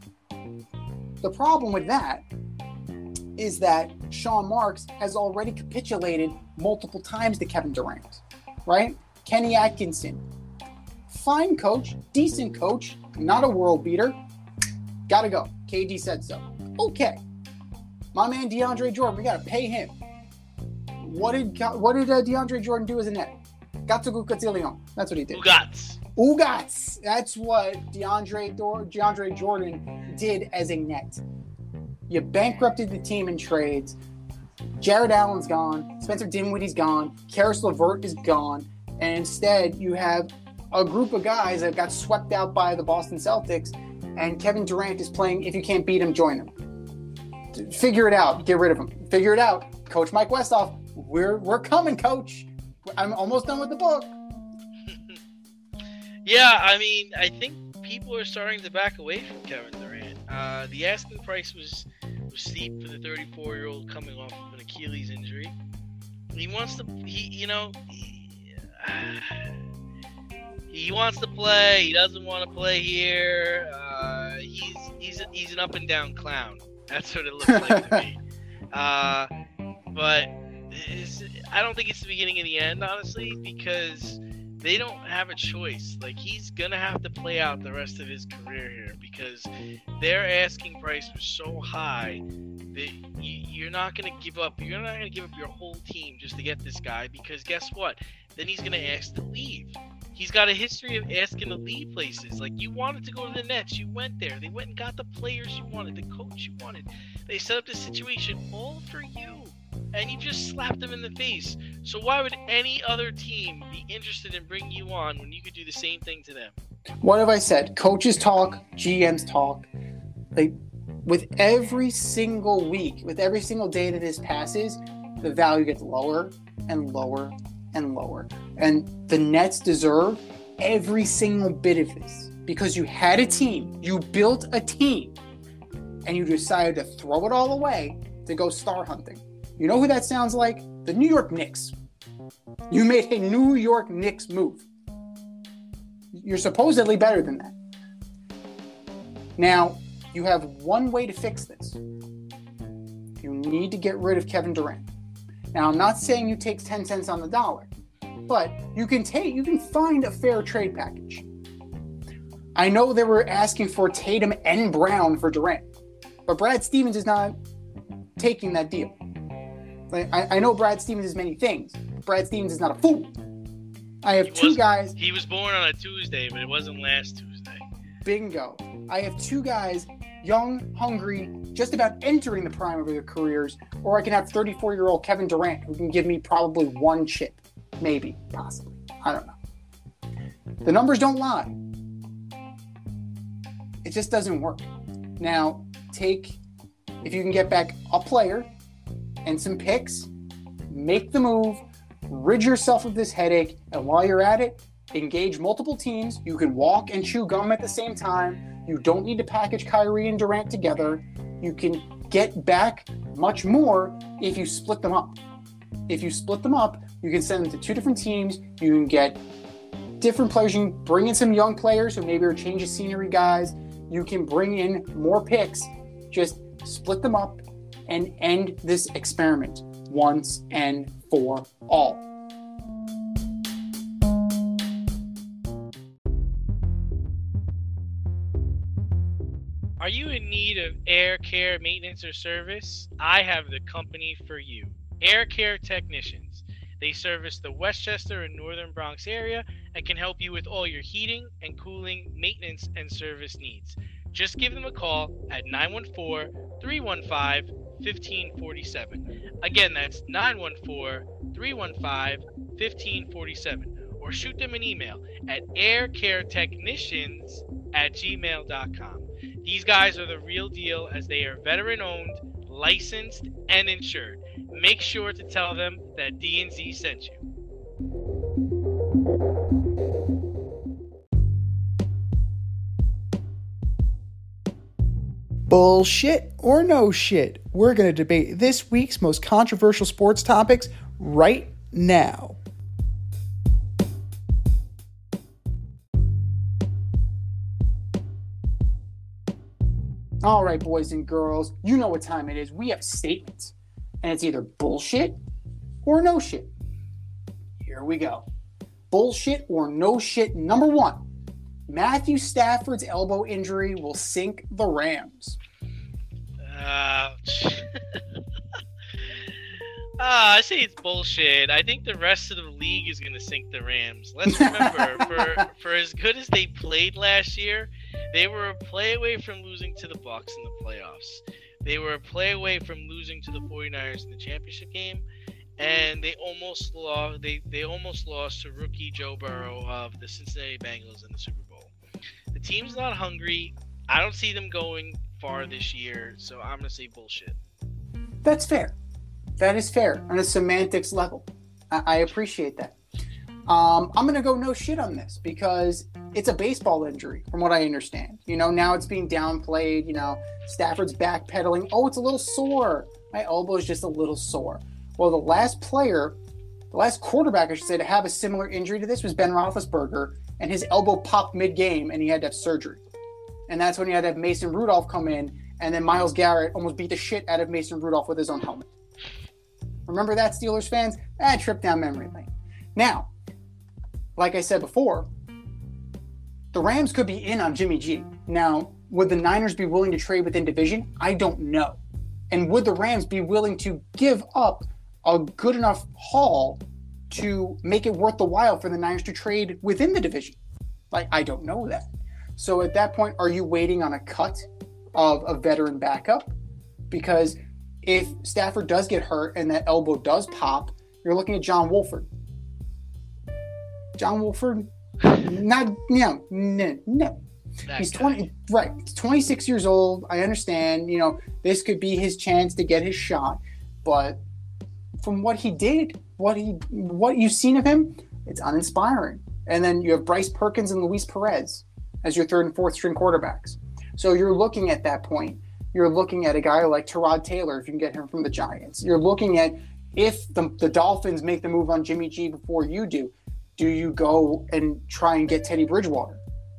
the problem with that is that Sean Marks has already capitulated multiple times to Kevin Durant, right? Kenny Atkinson, fine coach, decent coach, not a world beater. Gotta go. KD said so. Okay. My man DeAndre Jordan, we gotta pay him. What did DeAndre Jordan do as a net? Gatsugu Cotillion. That's what he did. Ugats. That's what DeAndre Jordan did as a net. You bankrupted the team in trades. Jared Allen's gone. Spencer Dinwiddie's gone. Karis LeVert is gone. And instead, you have a group of guys that got swept out by the Boston Celtics, and Kevin Durant is playing, if you can't beat him, join him. Figure it out. Get rid of him. Figure it out. Coach Mike Westhoff, we're coming, Coach. I'm almost done with the book. Yeah, I mean, I think people are starting to back away from Kevin Durant. The asking price was steep for the 34-year-old coming off of an Achilles injury. He wants to, he wants to play. He doesn't want to play here. He's an up and down clown. That's what it looks like to me. But I don't think it's the beginning of the end, honestly, because they don't have a choice. Like, he's gonna have to play out the rest of his career here because their asking price was so high that you're not gonna give up. You're not gonna give up your whole team just to get this guy, because guess what? Then he's gonna ask to leave. He's got a history of asking to leave places. Like, you wanted to go to the Nets, you went there. They went and got the players you wanted, the coach you wanted. They set up this situation all for you, and you just slapped them in the face. So why would any other team be interested in bringing you on when you could do the same thing to them? What have I said? Coaches talk, GMs talk. Like, with every single week, with every single day that this passes, the value gets lower and lower and lower. And the Nets deserve every single bit of this because you had a team, you built a team, and you decided to throw it all away to go star hunting. You know who that sounds like? The New York Knicks. You made a New York Knicks move. You're supposedly better than that. Now, you have one way to fix this. You need to get rid of Kevin Durant. Now, I'm not saying you take 10 cents on the dollar, but you can find a fair trade package. I know they were asking for Tatum and Brown for Durant, but Brad Stevens is not taking that deal. Like, I know Brad Stevens is many things, but Brad Stevens is not a fool. I have two guys. He was born on a Tuesday, but it wasn't last Tuesday. Bingo. I have two guys, young, hungry, just about entering the prime of their careers, or I can have 34-year-old Kevin Durant who can give me probably one chip. Maybe, possibly. I don't know. The numbers don't lie. It just doesn't work. Now, if you can get back a player and some picks, make the move, rid yourself of this headache, and while you're at it, engage multiple teams. You can walk and chew gum at the same time. You don't need to package Kyrie and Durant together. You can get back much more if you split them up. If you split them up, you can send them to two different teams. You can get different players. You can bring in some young players who maybe are change of scenery guys. You can bring in more picks. Just split them up and end this experiment once and for all. Are you in need of air care maintenance or service? I have the company for you. Air Care Technicians. They service the Westchester and Northern Bronx area and can help you with all your heating and cooling, maintenance, and service needs. Just give them a call at 914-315-1547. Again, that's 914-315-1547. Or shoot them an email at aircaretechnicians@gmail.com. These guys are the real deal as they are veteran-owned, licensed, and insured. Make sure to tell them that D&Z sent you. Bullshit or no shit? We're going to debate this week's most controversial sports topics right now. All right, boys and girls, you know what time it is. We have statements, and it's either bullshit or no shit. Here we go. Bullshit or no shit. Number one, Matthew Stafford's elbow injury will sink the Rams. I say it's bullshit. I think the rest of the league is going to sink the Rams. Let's remember, for as good as they played last year, they were a play away from losing to the Bucs in the playoffs. They were a play away from losing to the 49ers in the championship game, and they almost lost. They almost lost to rookie Joe Burrow of the Cincinnati Bengals in the Super Bowl. The team's not hungry. I don't see them going far this year, so I'm going to say bullshit. That's fair. That is fair on a semantics level. I appreciate that. I'm going to go no shit on this because it's a baseball injury from what I understand. You know, now it's being downplayed. You know, Stafford's backpedaling. Oh, it's a little sore. My elbow is just a little sore. Well, the last quarterback, I should say, to have a similar injury to this was Ben Roethlisberger, and his elbow popped mid-game, and he had to have surgery. And that's when he had to have Mason Rudolph come in, and then Myles Garrett almost beat the shit out of Mason Rudolph with his own helmet. Remember that, Steelers fans? Trip down memory lane. Now, like I said before, the Rams could be in on Jimmy G. Now, would the Niners be willing to trade within division? I don't know. And would the Rams be willing to give up a good enough haul to make it worth the while for the Niners to trade within the division? Like, I don't know that. So at that point, are you waiting on a cut of a veteran backup? Because if Stafford does get hurt and that elbow does pop, you're looking at John Wolford. John Wolford, no. He's 20, right? He's 26 years old. I understand. This could be his chance to get his shot, but from what he did, what you've seen of him, it's uninspiring. And then you have Bryce Perkins and Luis Perez as your third and fourth string quarterbacks. So you're looking at that point. You're looking at a guy like Tyrod Taylor, if you can get him from the Giants. You're looking at if the Dolphins make the move on Jimmy G before you do you go and try and get Teddy Bridgewater?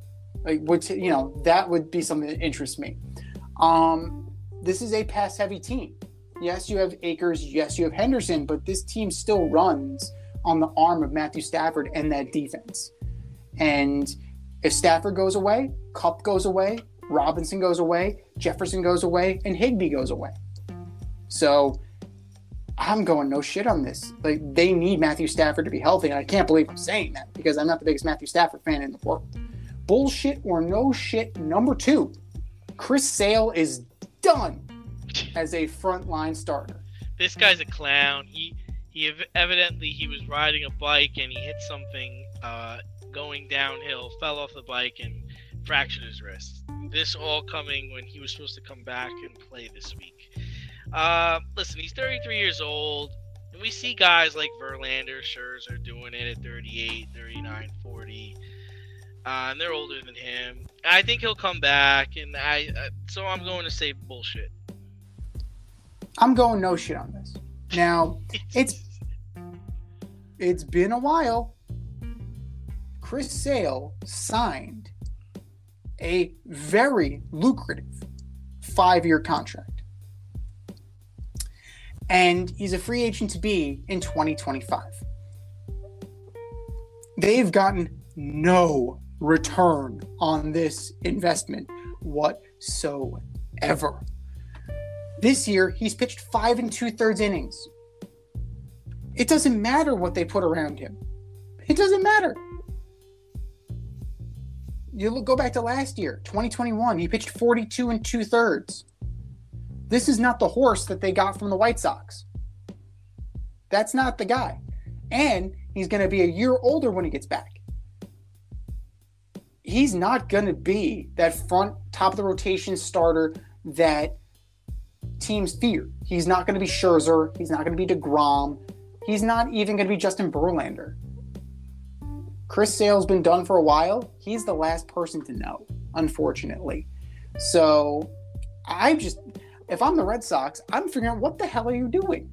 That would be something that interests me. This is a pass-heavy team. Yes, you have Akers. Yes, you have Henderson, but this team still runs on the arm of Matthew Stafford and that defense. And if Stafford goes away, Kupp goes away, Robinson goes away, Jefferson goes away, and Higbee goes away. So I'm going no shit on this. They need Matthew Stafford to be healthy, and I can't believe I'm saying that because I'm not the biggest Matthew Stafford fan in the world. Bullshit or no shit, number 2. Chris Sale is done as a frontline starter. This guy's a clown. He evidently he was riding a bike and he hit something going downhill, fell off the bike and fractured his wrist. This all coming when he was supposed to come back and play this week. Listen, he's 33 years old, and we see guys like Verlander, Scherzer doing it at 38, 39, 40. And they're older than him. I think he'll come back, and so I'm going to say bullshit. I'm going no shit on this. Now, it's been a while. Chris Sale signed a very lucrative 5-year contract. And he's a free agent to be in 2025. They've gotten no return on this investment whatsoever. This year, he's pitched 5 2/3 innings. It doesn't matter what they put around him. It doesn't matter. Go back to last year, 2021. He pitched 42 2/3. This is not the horse that they got from the White Sox. That's not the guy. And he's going to be a year older when he gets back. He's not going to be that front top of the rotation starter that teams fear. He's not going to be Scherzer. He's not going to be DeGrom. He's not even going to be Justin Verlander. Chris Sale's been done for a while. He's the last person to know, unfortunately. So if I'm the Red Sox, I'm figuring out what the hell are you doing?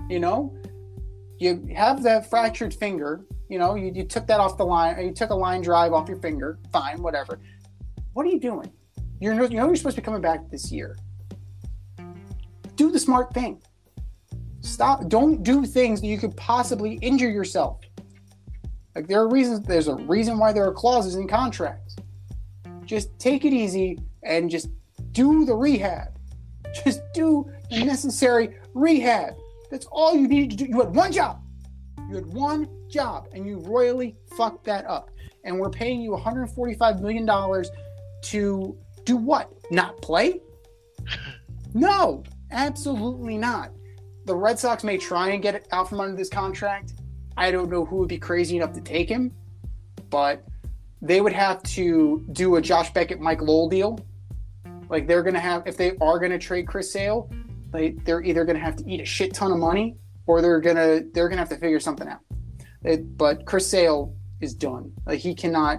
You have that fractured finger. You took that off the line. You took a line drive off your finger. Fine, whatever. What are you doing? You're supposed to be coming back this year. Do the smart thing. Stop. Don't do things that you could possibly injure yourself. There's a reason why there are clauses in contracts. Just take it easy and just do the rehab. Just do the necessary rehab. That's all you needed to do. You had one job. And you royally fucked that up. And we're paying you $145 million to do what? Not play? No, absolutely not. The Red Sox may try and get it out from under this contract. I don't know who would be crazy enough to take him, but they would have to do a Josh Beckett, Mike Lowell deal. They're going to have, if they are going to trade Chris Sale, they're either going to have to eat a shit ton of money or they're going to have to figure something out. But Chris Sale is done. He cannot,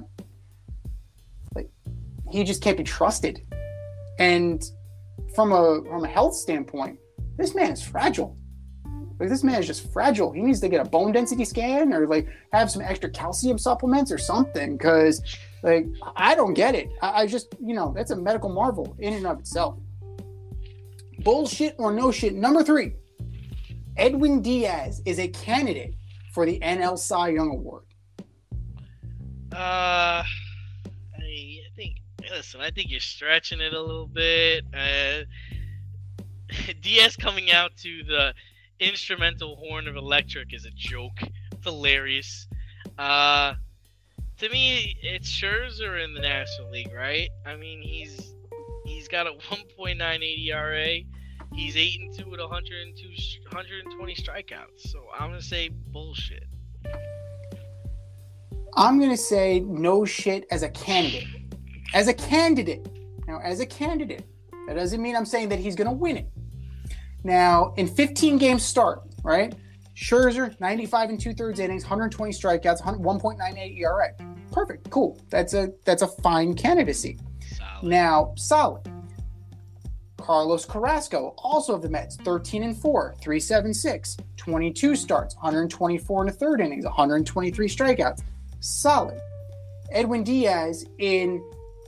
he just can't be trusted. And from a health standpoint, this man is fragile. This man is just fragile. He needs to get a bone density scan or have some extra calcium supplements or something because I don't get it. I just, that's a medical marvel in and of itself. Bullshit or no shit. Number 3, Edwin Diaz is a candidate for the NL Cy Young Award. I think. Listen, I think you're stretching it a little bit. Diaz coming out to the instrumental horn of Electric is a joke. It's hilarious. To me, it's Scherzer in the National League, right? I mean, he's got a 1.98 ERA. He's 8-2 with 120 strikeouts. So I'm gonna say bullshit. I'm going to say no shit as a candidate. As a candidate. Now, as a candidate, that doesn't mean I'm saying that he's going to win it. Now, in 15 games start, right? Scherzer, 95 and 2/3 innings, 120 strikeouts, 1.98 ERA. Perfect. Cool. That's a fine candidacy. Solid. Now, solid. Carlos Carrasco, also of the Mets, 13 and 4, 3.76, 22 starts, 124 and a third innings, 123 strikeouts. Solid. Edwin Diaz in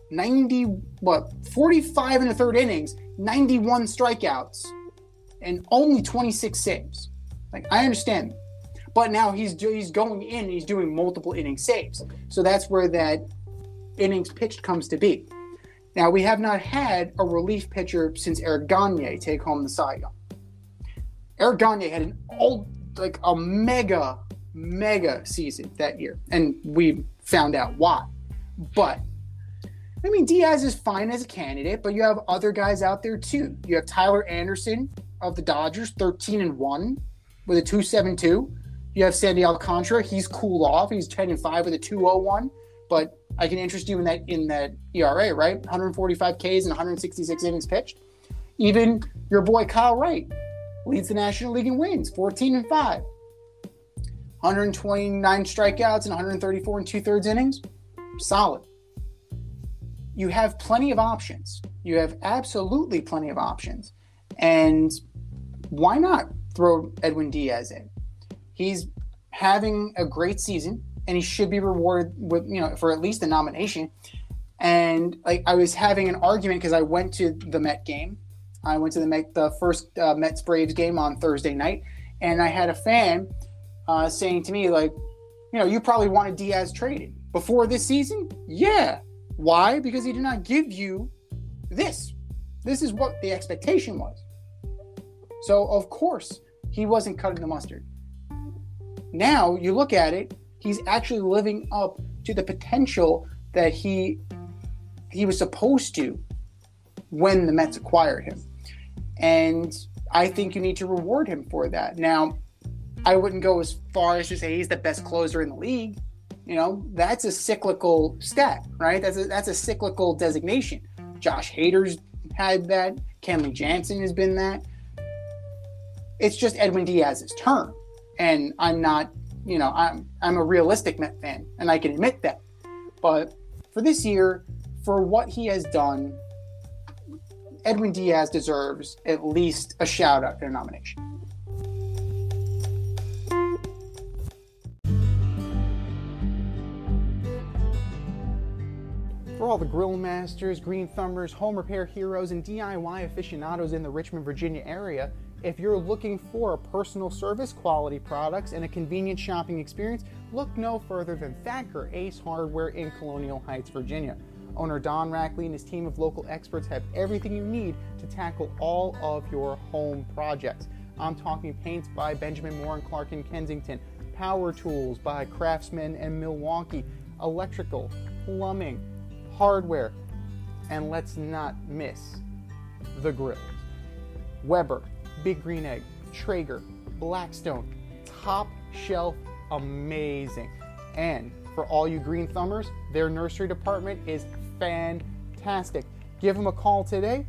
45 and a third innings, 91 strikeouts, and only 26 saves. Like, I understand, but now he's going in and he's doing multiple inning saves. So that's where that innings pitched comes to be. Now, we have not had a relief pitcher since Eric Gagne take home the Cy Young. Eric Gagne had a mega season that year, and we found out why. But I mean, Diaz is fine as a candidate, but you have other guys out there too. You have Tyler Anderson of the Dodgers, 13 and 1 with a 2.72. You have Sandy Alcantara. He's cooled off. He's 10 and 5 with a 2.01. But I can interest you in that ERA, right? 145 Ks and 166 innings pitched. Even your boy Kyle Wright leads the National League in wins, 14 and 5. 129 strikeouts and 134 and 2/3 innings. Solid. You have plenty of options. You have absolutely plenty of options. And why not throw Edwin Diaz in? He's having a great season, and he should be rewarded with, for at least a nomination. And I was having an argument because I went to the Met game. I went to the first Mets Braves game on Thursday night, and I had a fan saying to me, you probably wanted Diaz traded before this season. Yeah. Why? Because he did not give you this. This is what the expectation was. So, of course, he wasn't cutting the mustard. Now, you look at it, he's actually living up to the potential that he was supposed to when the Mets acquired him. And I think you need to reward him for that. Now, I wouldn't go as far as to say he's the best closer in the league. That's a cyclical stat, right? That's a cyclical designation. Josh Hader's had that. Kenley Jansen has been that. It's just Edwin Diaz's turn. And I'm not, I'm a realistic Met fan, and I can admit that. But for this year, for what he has done, Edwin Diaz deserves at least a shout-out and a nomination. For all the grill masters, green thumbers, home repair heroes, and DIY aficionados in the Richmond, Virginia area, if you're looking for a personal service, quality products, and a convenient shopping experience, look no further than Thacker Ace Hardware in Colonial Heights, Virginia. Owner Don Rackley and his team of local experts have everything you need to tackle all of your home projects. I'm talking paints by Benjamin Moore and Clark in Kensington, power tools by Craftsman and Milwaukee, electrical, plumbing, hardware, and let's not miss the grills. Weber, Big Green Egg, Traeger, Blackstone, top shelf, amazing. And for all you green thumbers, their nursery department is fantastic. Give them a call today,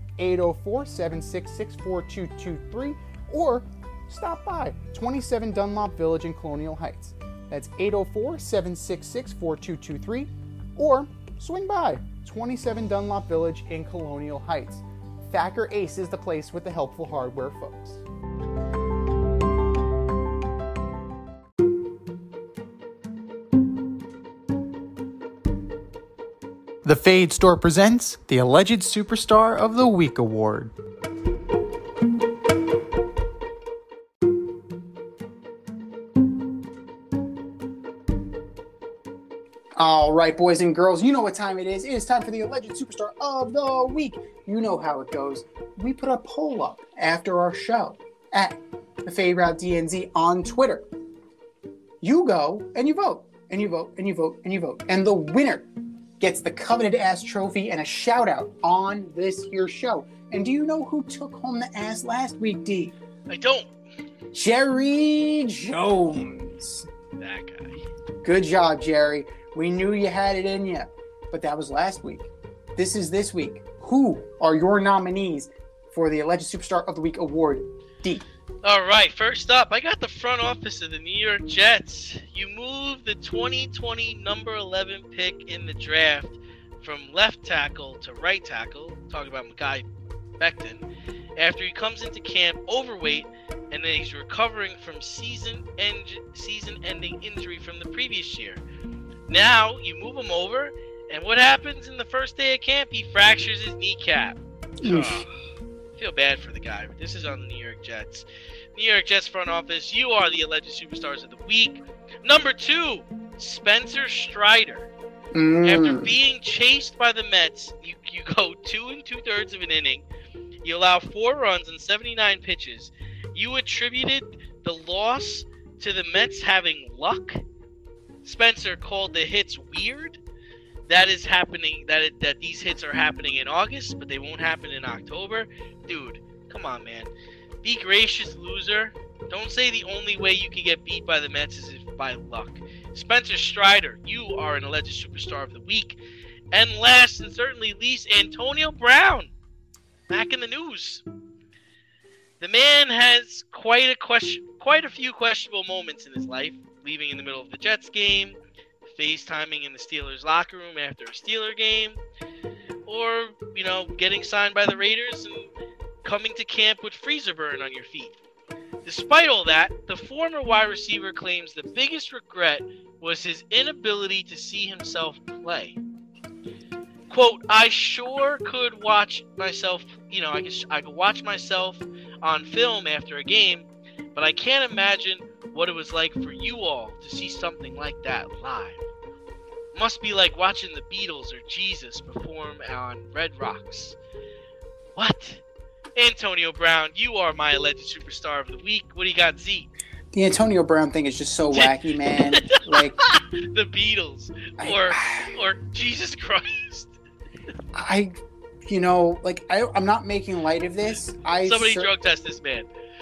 804-766-4223, or stop by 27 Dunlop Village in Colonial Heights. That's 804-766-4223, or swing by 27 Dunlop Village in Colonial Heights. Thacker Ace is the place with the helpful hardware folks. The Fade Store presents the Alleged Superstar of the Week Award. All right, boys and girls, you know what time it is. It is time for the Alleged Superstar of the Week. You know how it goes. We put a poll up after our show at the Fade Route DNZ on Twitter. You go and you vote, and you vote, and you vote, and you vote. And the winner gets the coveted ass trophy and a shout out on this here show. And do you know who took home the ass last week, D? I don't. Jerry Jones. That guy. Good job, Jerry. We knew you had it in you, but that was last week. This is this week. Who are your nominees for the Alleged Superstar of the Week award? D. All right, first up, I got the front office of the New York Jets. You moved the 2020 number 11 pick in the draft from left tackle to right tackle. Talking about Mekhi Becton. After he comes into camp overweight and then he's recovering from season-ending injury from the previous year. Now you move him over, and what happens in the first day of camp? He fractures his kneecap. I feel bad for the guy, but this is on the New York Jets. New York Jets front office, you are the Alleged Superstars of the Week. Number 2, Spencer Strider. After being chased by the Mets, you go 2 2/3 of an inning. You allow 4 runs and 79 pitches. You attributed the loss to the Mets having luck. Spencer called the hits weird. That is happening. That these hits are happening in August, but they won't happen in October. Dude, come on, man. Be gracious, loser. Don't say the only way you can get beat by the Mets is if by luck. Spencer Strider, you are an Alleged Superstar of the Week. And last and certainly least, Antonio Brown. Back in the news. The man has quite a few questionable moments in his life. Leaving in the middle of the Jets game, FaceTiming in the Steelers locker room after a Steeler game, or, getting signed by the Raiders and coming to camp with freezer burn on your feet. Despite all that, the former wide receiver claims the biggest regret was his inability to see himself play. Quote, I sure could watch myself, I could watch myself on film after a game, but I can't imagine what it was like for you all to see something like that live. Must be like watching the Beatles or Jesus perform on Red Rocks. What? Antonio Brown, you are my Alleged Superstar of the Week. What do you got, Z? The Antonio Brown thing is just so wacky, man. Like the Beatles or Jesus Christ. I'm not making light of this. Somebody drug test this man.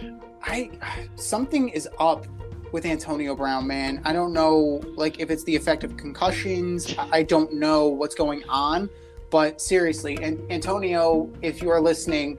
Something is up with Antonio Brown, man. I don't know, if it's the effect of concussions. I don't know what's going on, but seriously, and Antonio, if you are listening,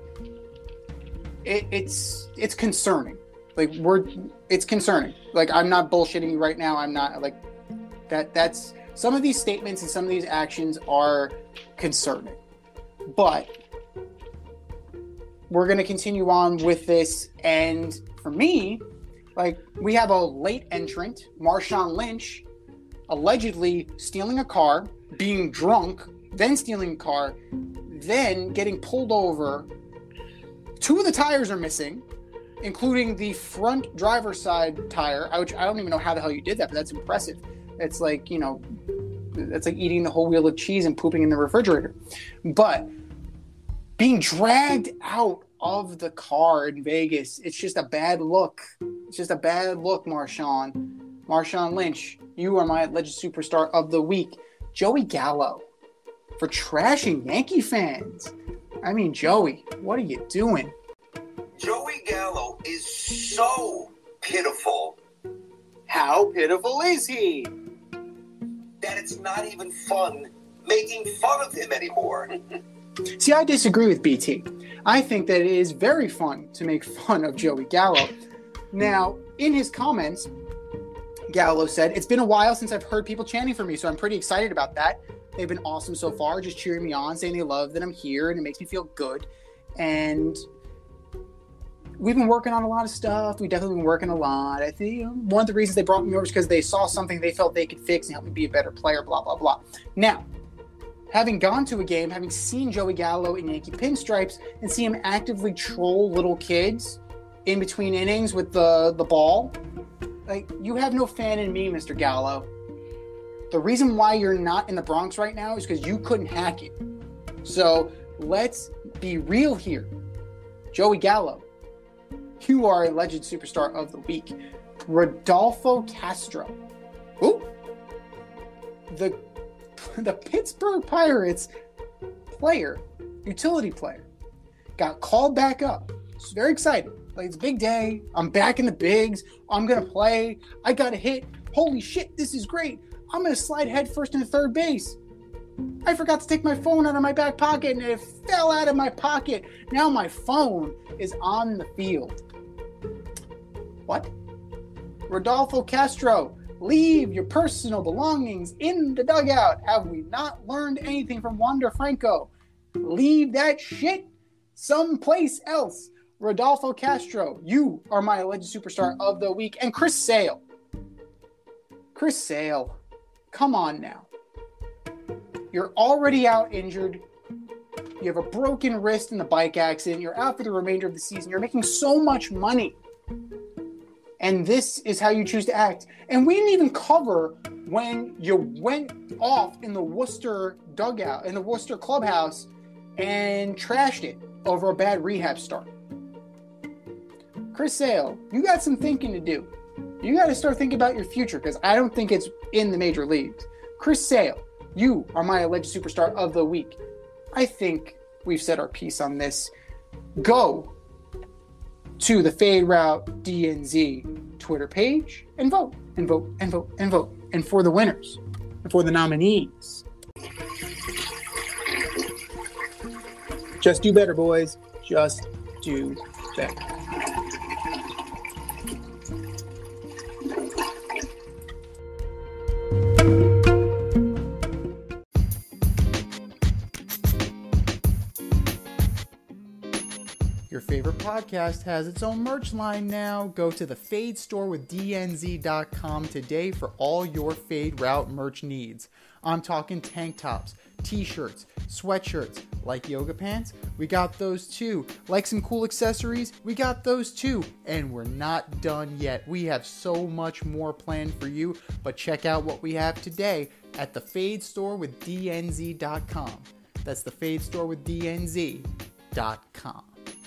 it's concerning. It's concerning. I'm not bullshitting you right now. I'm not that's some of these statements and some of these actions are concerning, but we're going to continue on with this. And for me, we have a late entrant, Marshawn Lynch, allegedly stealing a car, being drunk, then stealing a car, then getting pulled over. 2 of the tires are missing, including the front driver's side tire, which I don't even know how the hell you did that, but that's impressive. It's that's like eating the whole wheel of cheese and pooping in the refrigerator. But being dragged out of the car in Vegas, it's just a bad look. It's just a bad look, Marshawn. Marshawn Lynch, you are my Alleged Superstar of the Week. Joey Gallo, for trashing Yankee fans. I mean, Joey, what are you doing? Joey Gallo is so pitiful How pitiful is he? that it's not even fun making fun of him anymore. See, I disagree with BT. I think that it is very fun to make fun of Joey Gallo. Now, in his comments, Gallo said, "It's been a while since I've heard people chanting for me, so I'm pretty excited about that. They've been awesome so far, just cheering me on, saying they love that I'm here, and it makes me feel good. And we've been working on a lot of stuff. We've definitely been working a lot. I think one of the reasons they brought me over is because they saw something they felt they could fix and help me be a better player, blah, blah, blah." Now, having gone to a game, having seen Joey Gallo in Yankee pinstripes and see him actively troll little kids in between innings with the ball, like, you have no fan in me, Mr. Gallo. The reason why you're not in the Bronx right now is because you couldn't hack it. So let's be real here. Joey Gallo, you are a Legend Superstar of the Week. Rodolfo Castro. Ooh. The Pittsburgh Pirates player, utility player, got called back up. It's very excited. Like, it's a big day. I'm back in the bigs. I'm going to play. I got a hit. Holy shit, this is great. I'm going to slide head first into third base. I forgot to take my phone out of my back pocket, and it fell out of my pocket. Now my phone is on the field. What? Rodolfo Castro, leave your personal belongings in the dugout. Have we not learned anything from Wander Franco? Leave that shit someplace else. Rodolfo Castro, you are my Legend Superstar of the Week. And Chris Sale. Chris Sale, come on now. You're already out injured. You have a broken wrist in the bike accident. You're out for the remainder of the season. You're making so much money. And this is how you choose to act. And we didn't even cover when you went off in the Worcester dugout, in the Worcester clubhouse, and trashed it over a bad rehab start. Chris Sale, you got some thinking to do. You got to start thinking about your future, because I don't think it's in the major leagues. Chris Sale, you are my Alleged Superstar of the Week. I think we've said our piece on this. Go to the Fade Route DNZ Twitter page and vote, and vote, and vote, and vote. And for the winners, and for the nominees. Just do better, boys. Just do better. Your favorite podcast has its own merch line now. Go to the Fade Store with DNZ.com today for all your Fade Route merch needs. I'm talking tank tops, t-shirts, sweatshirts, like yoga pants, we got those too. Like some cool accessories, we got those too. And we're not done yet. We have so much more planned for you, but check out what we have today at the Fade Store with DNZ.com. That's the Fade Store with DNZ.com.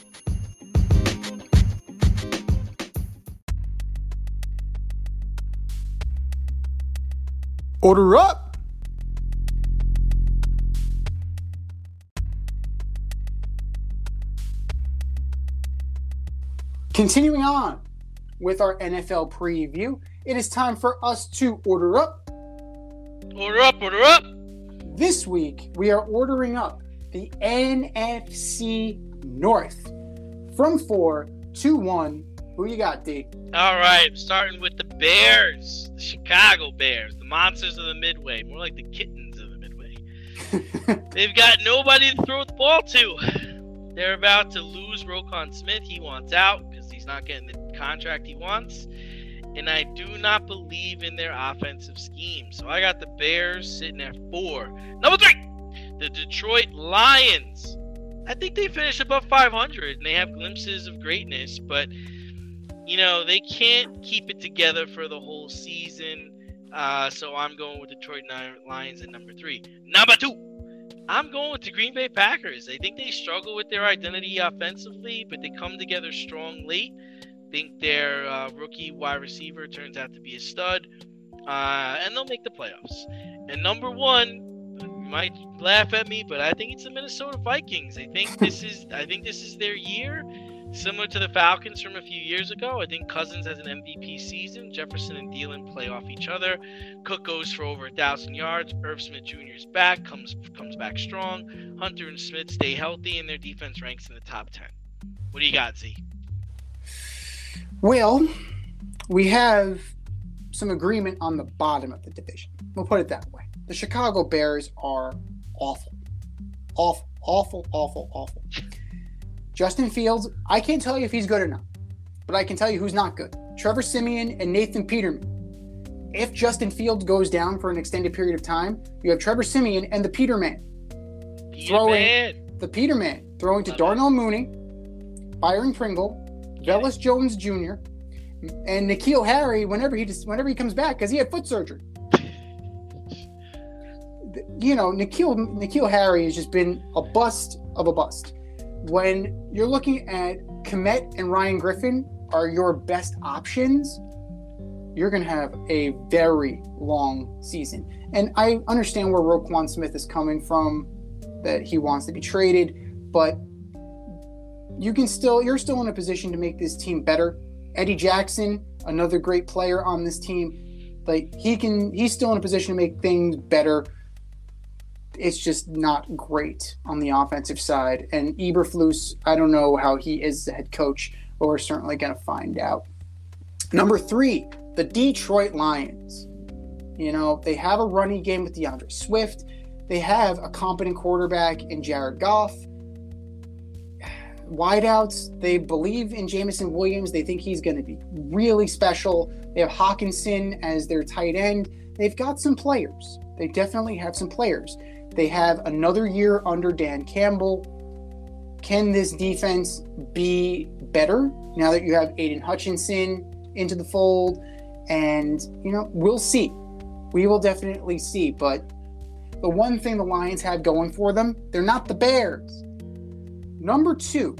Order up! Continuing on with our NFL preview, it is time for us to order up. Order up, order up! This week, we are ordering up the NFC North. From 4 to 1. Who you got, D? All right, starting with the Bears, the Chicago Bears, the monsters of the Midway, more like the kittens of the Midway. They've got nobody to throw the ball to. They're about to lose Roquan Smith. He wants out because he's not getting the contract he wants. And I do not believe in their offensive scheme. So I got the Bears sitting at 4. Number 3, the Detroit Lions. I think they finish above 500 and they have glimpses of greatness, but you know, they can't keep it together for the whole season. So I'm going with Detroit Lions at number 3. Number 2, I'm going with the Green Bay Packers. I think they struggle with their identity offensively, but they come together strong late. I think their rookie wide receiver turns out to be a stud. And they'll make the playoffs. And number 1, you might laugh at me, but I think it's the Minnesota Vikings. I think this is their year. Similar to the Falcons from a few years ago, I think Cousins has an MVP season. Jefferson and Thielen play off each other. Cook goes for over 1,000 yards. Irv Smith Jr. is back, comes back strong. Hunter and Smith stay healthy, and their defense ranks in the top 10. What do you got, Z? Well, we have some agreement on the bottom of the division. We'll put it that way. The Chicago Bears are awful. Awful, awful, awful, awful. Justin Fields, I can't tell you if he's good or not, but I can tell you who's not good. Trevor Siemian and Nathan Peterman. If Justin Fields goes down for an extended period of time, you have Trevor Siemian and the Peterman. The Peterman throwing to Darnell Mooney, Byron Pringle, Velus Jones Jr., and N'Keal Harry whenever he comes back because he had foot surgery. N'Keal Harry has just been a bust of a bust. When you're looking at Kmet and Ryan Griffin are your best options, you're going to have a very long season. And I understand where Roquan Smith is coming from, that he wants to be traded, but you're still in a position to make this team better. Eddie Jackson, another great player on this team, like he's still in a position to make things better. It's just not great on the offensive side. And Eberflus, I don't know how he is the head coach, but we're certainly going to find out. Number 3, the Detroit Lions. They have a running game with DeAndre Swift. They have a competent quarterback in Jared Goff. Wideouts, they believe in Jameson Williams. They think he's going to be really special. They have Hawkinson as their tight end. They've got some players. They definitely have some players. They have another year under Dan Campbell. Can this defense be better now that you have Aiden Hutchinson into the fold? And, we'll see. We will definitely see. But the one thing the Lions have going for them, they're not the Bears. Number 2,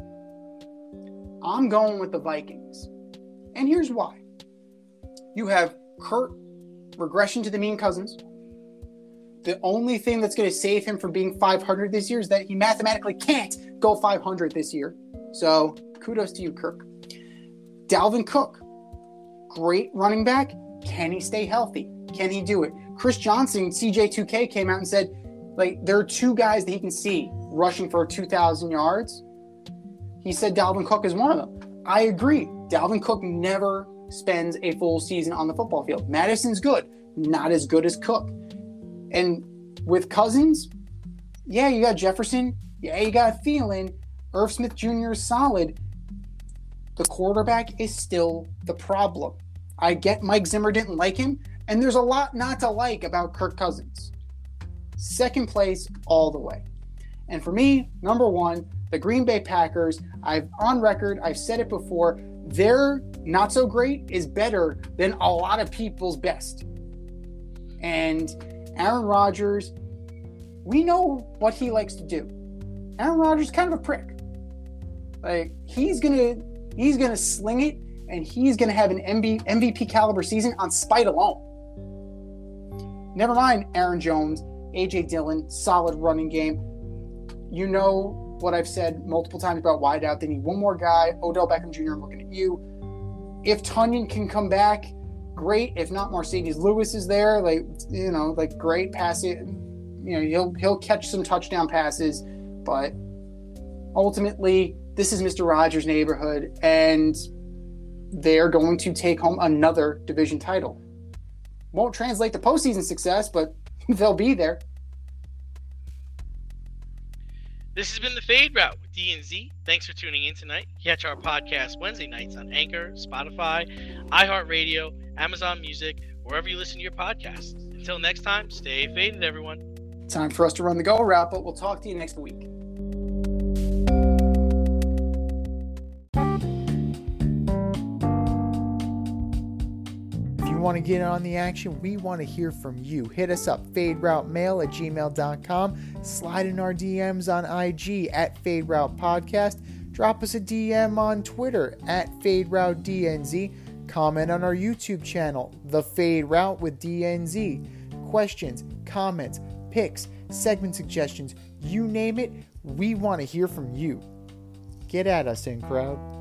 I'm going with the Vikings. And here's why. You have Kurt, regression to the mean Cousins. The only thing that's going to save him from being 500 this year is that he mathematically can't go 500 this year. So kudos to you, Kirk. Dalvin Cook, great running back. Can he stay healthy? Can he do it? Chris Johnson, CJ2K, came out and said, there are 2 guys that he can see rushing for 2,000 yards. He said Dalvin Cook is one of them. I agree. Dalvin Cook never spends a full season on the football field. Madison's good, not as good as Cook. And with Cousins, yeah, you got Jefferson. Yeah, you got Thielen. Irv Smith Jr. is solid. The quarterback is still the problem. I get Mike Zimmer didn't like him, and there's a lot not to like about Kirk Cousins. Second place all the way. And for me, number 1, the Green Bay Packers. I've said it before, their not so great is better than a lot of people's best. And Aaron Rodgers, we know what he likes to do. Aaron Rodgers is kind of a prick. He's gonna sling it, and he's gonna have an MVP caliber season on spite alone. Never mind Aaron Jones, AJ Dillon, solid running game. You know what I've said multiple times about wideout. They need one more guy. Odell Beckham Jr., I'm looking at you. If Tunyon can come back, great. If not, Mercedes Lewis is there. Great pass it. He'll catch some touchdown passes. But ultimately, this is Mr. Rogers' neighborhood, and they're going to take home another division title. Won't translate to postseason success, but they'll be there. This has been the Fade Route with D&Z. Thanks for tuning in tonight. Catch our podcast Wednesday nights on Anchor, Spotify, iHeartRadio, Amazon Music, wherever you listen to your podcasts. Until next time, stay faded, everyone. Time for us to run the go route, but we'll talk to you next week. Want to get on the action, we want to hear from you. Hit us up, faderoutemail@gmail.com. Slide in our DMs on IG @FadeRoutePodcast. Drop us a DM on Twitter @FadeRouteDNZ. Comment on our YouTube channel, The Fade Route with DNZ. Questions, comments, picks, segment suggestions, you name it, we want to hear from you. Get at us, in crowd.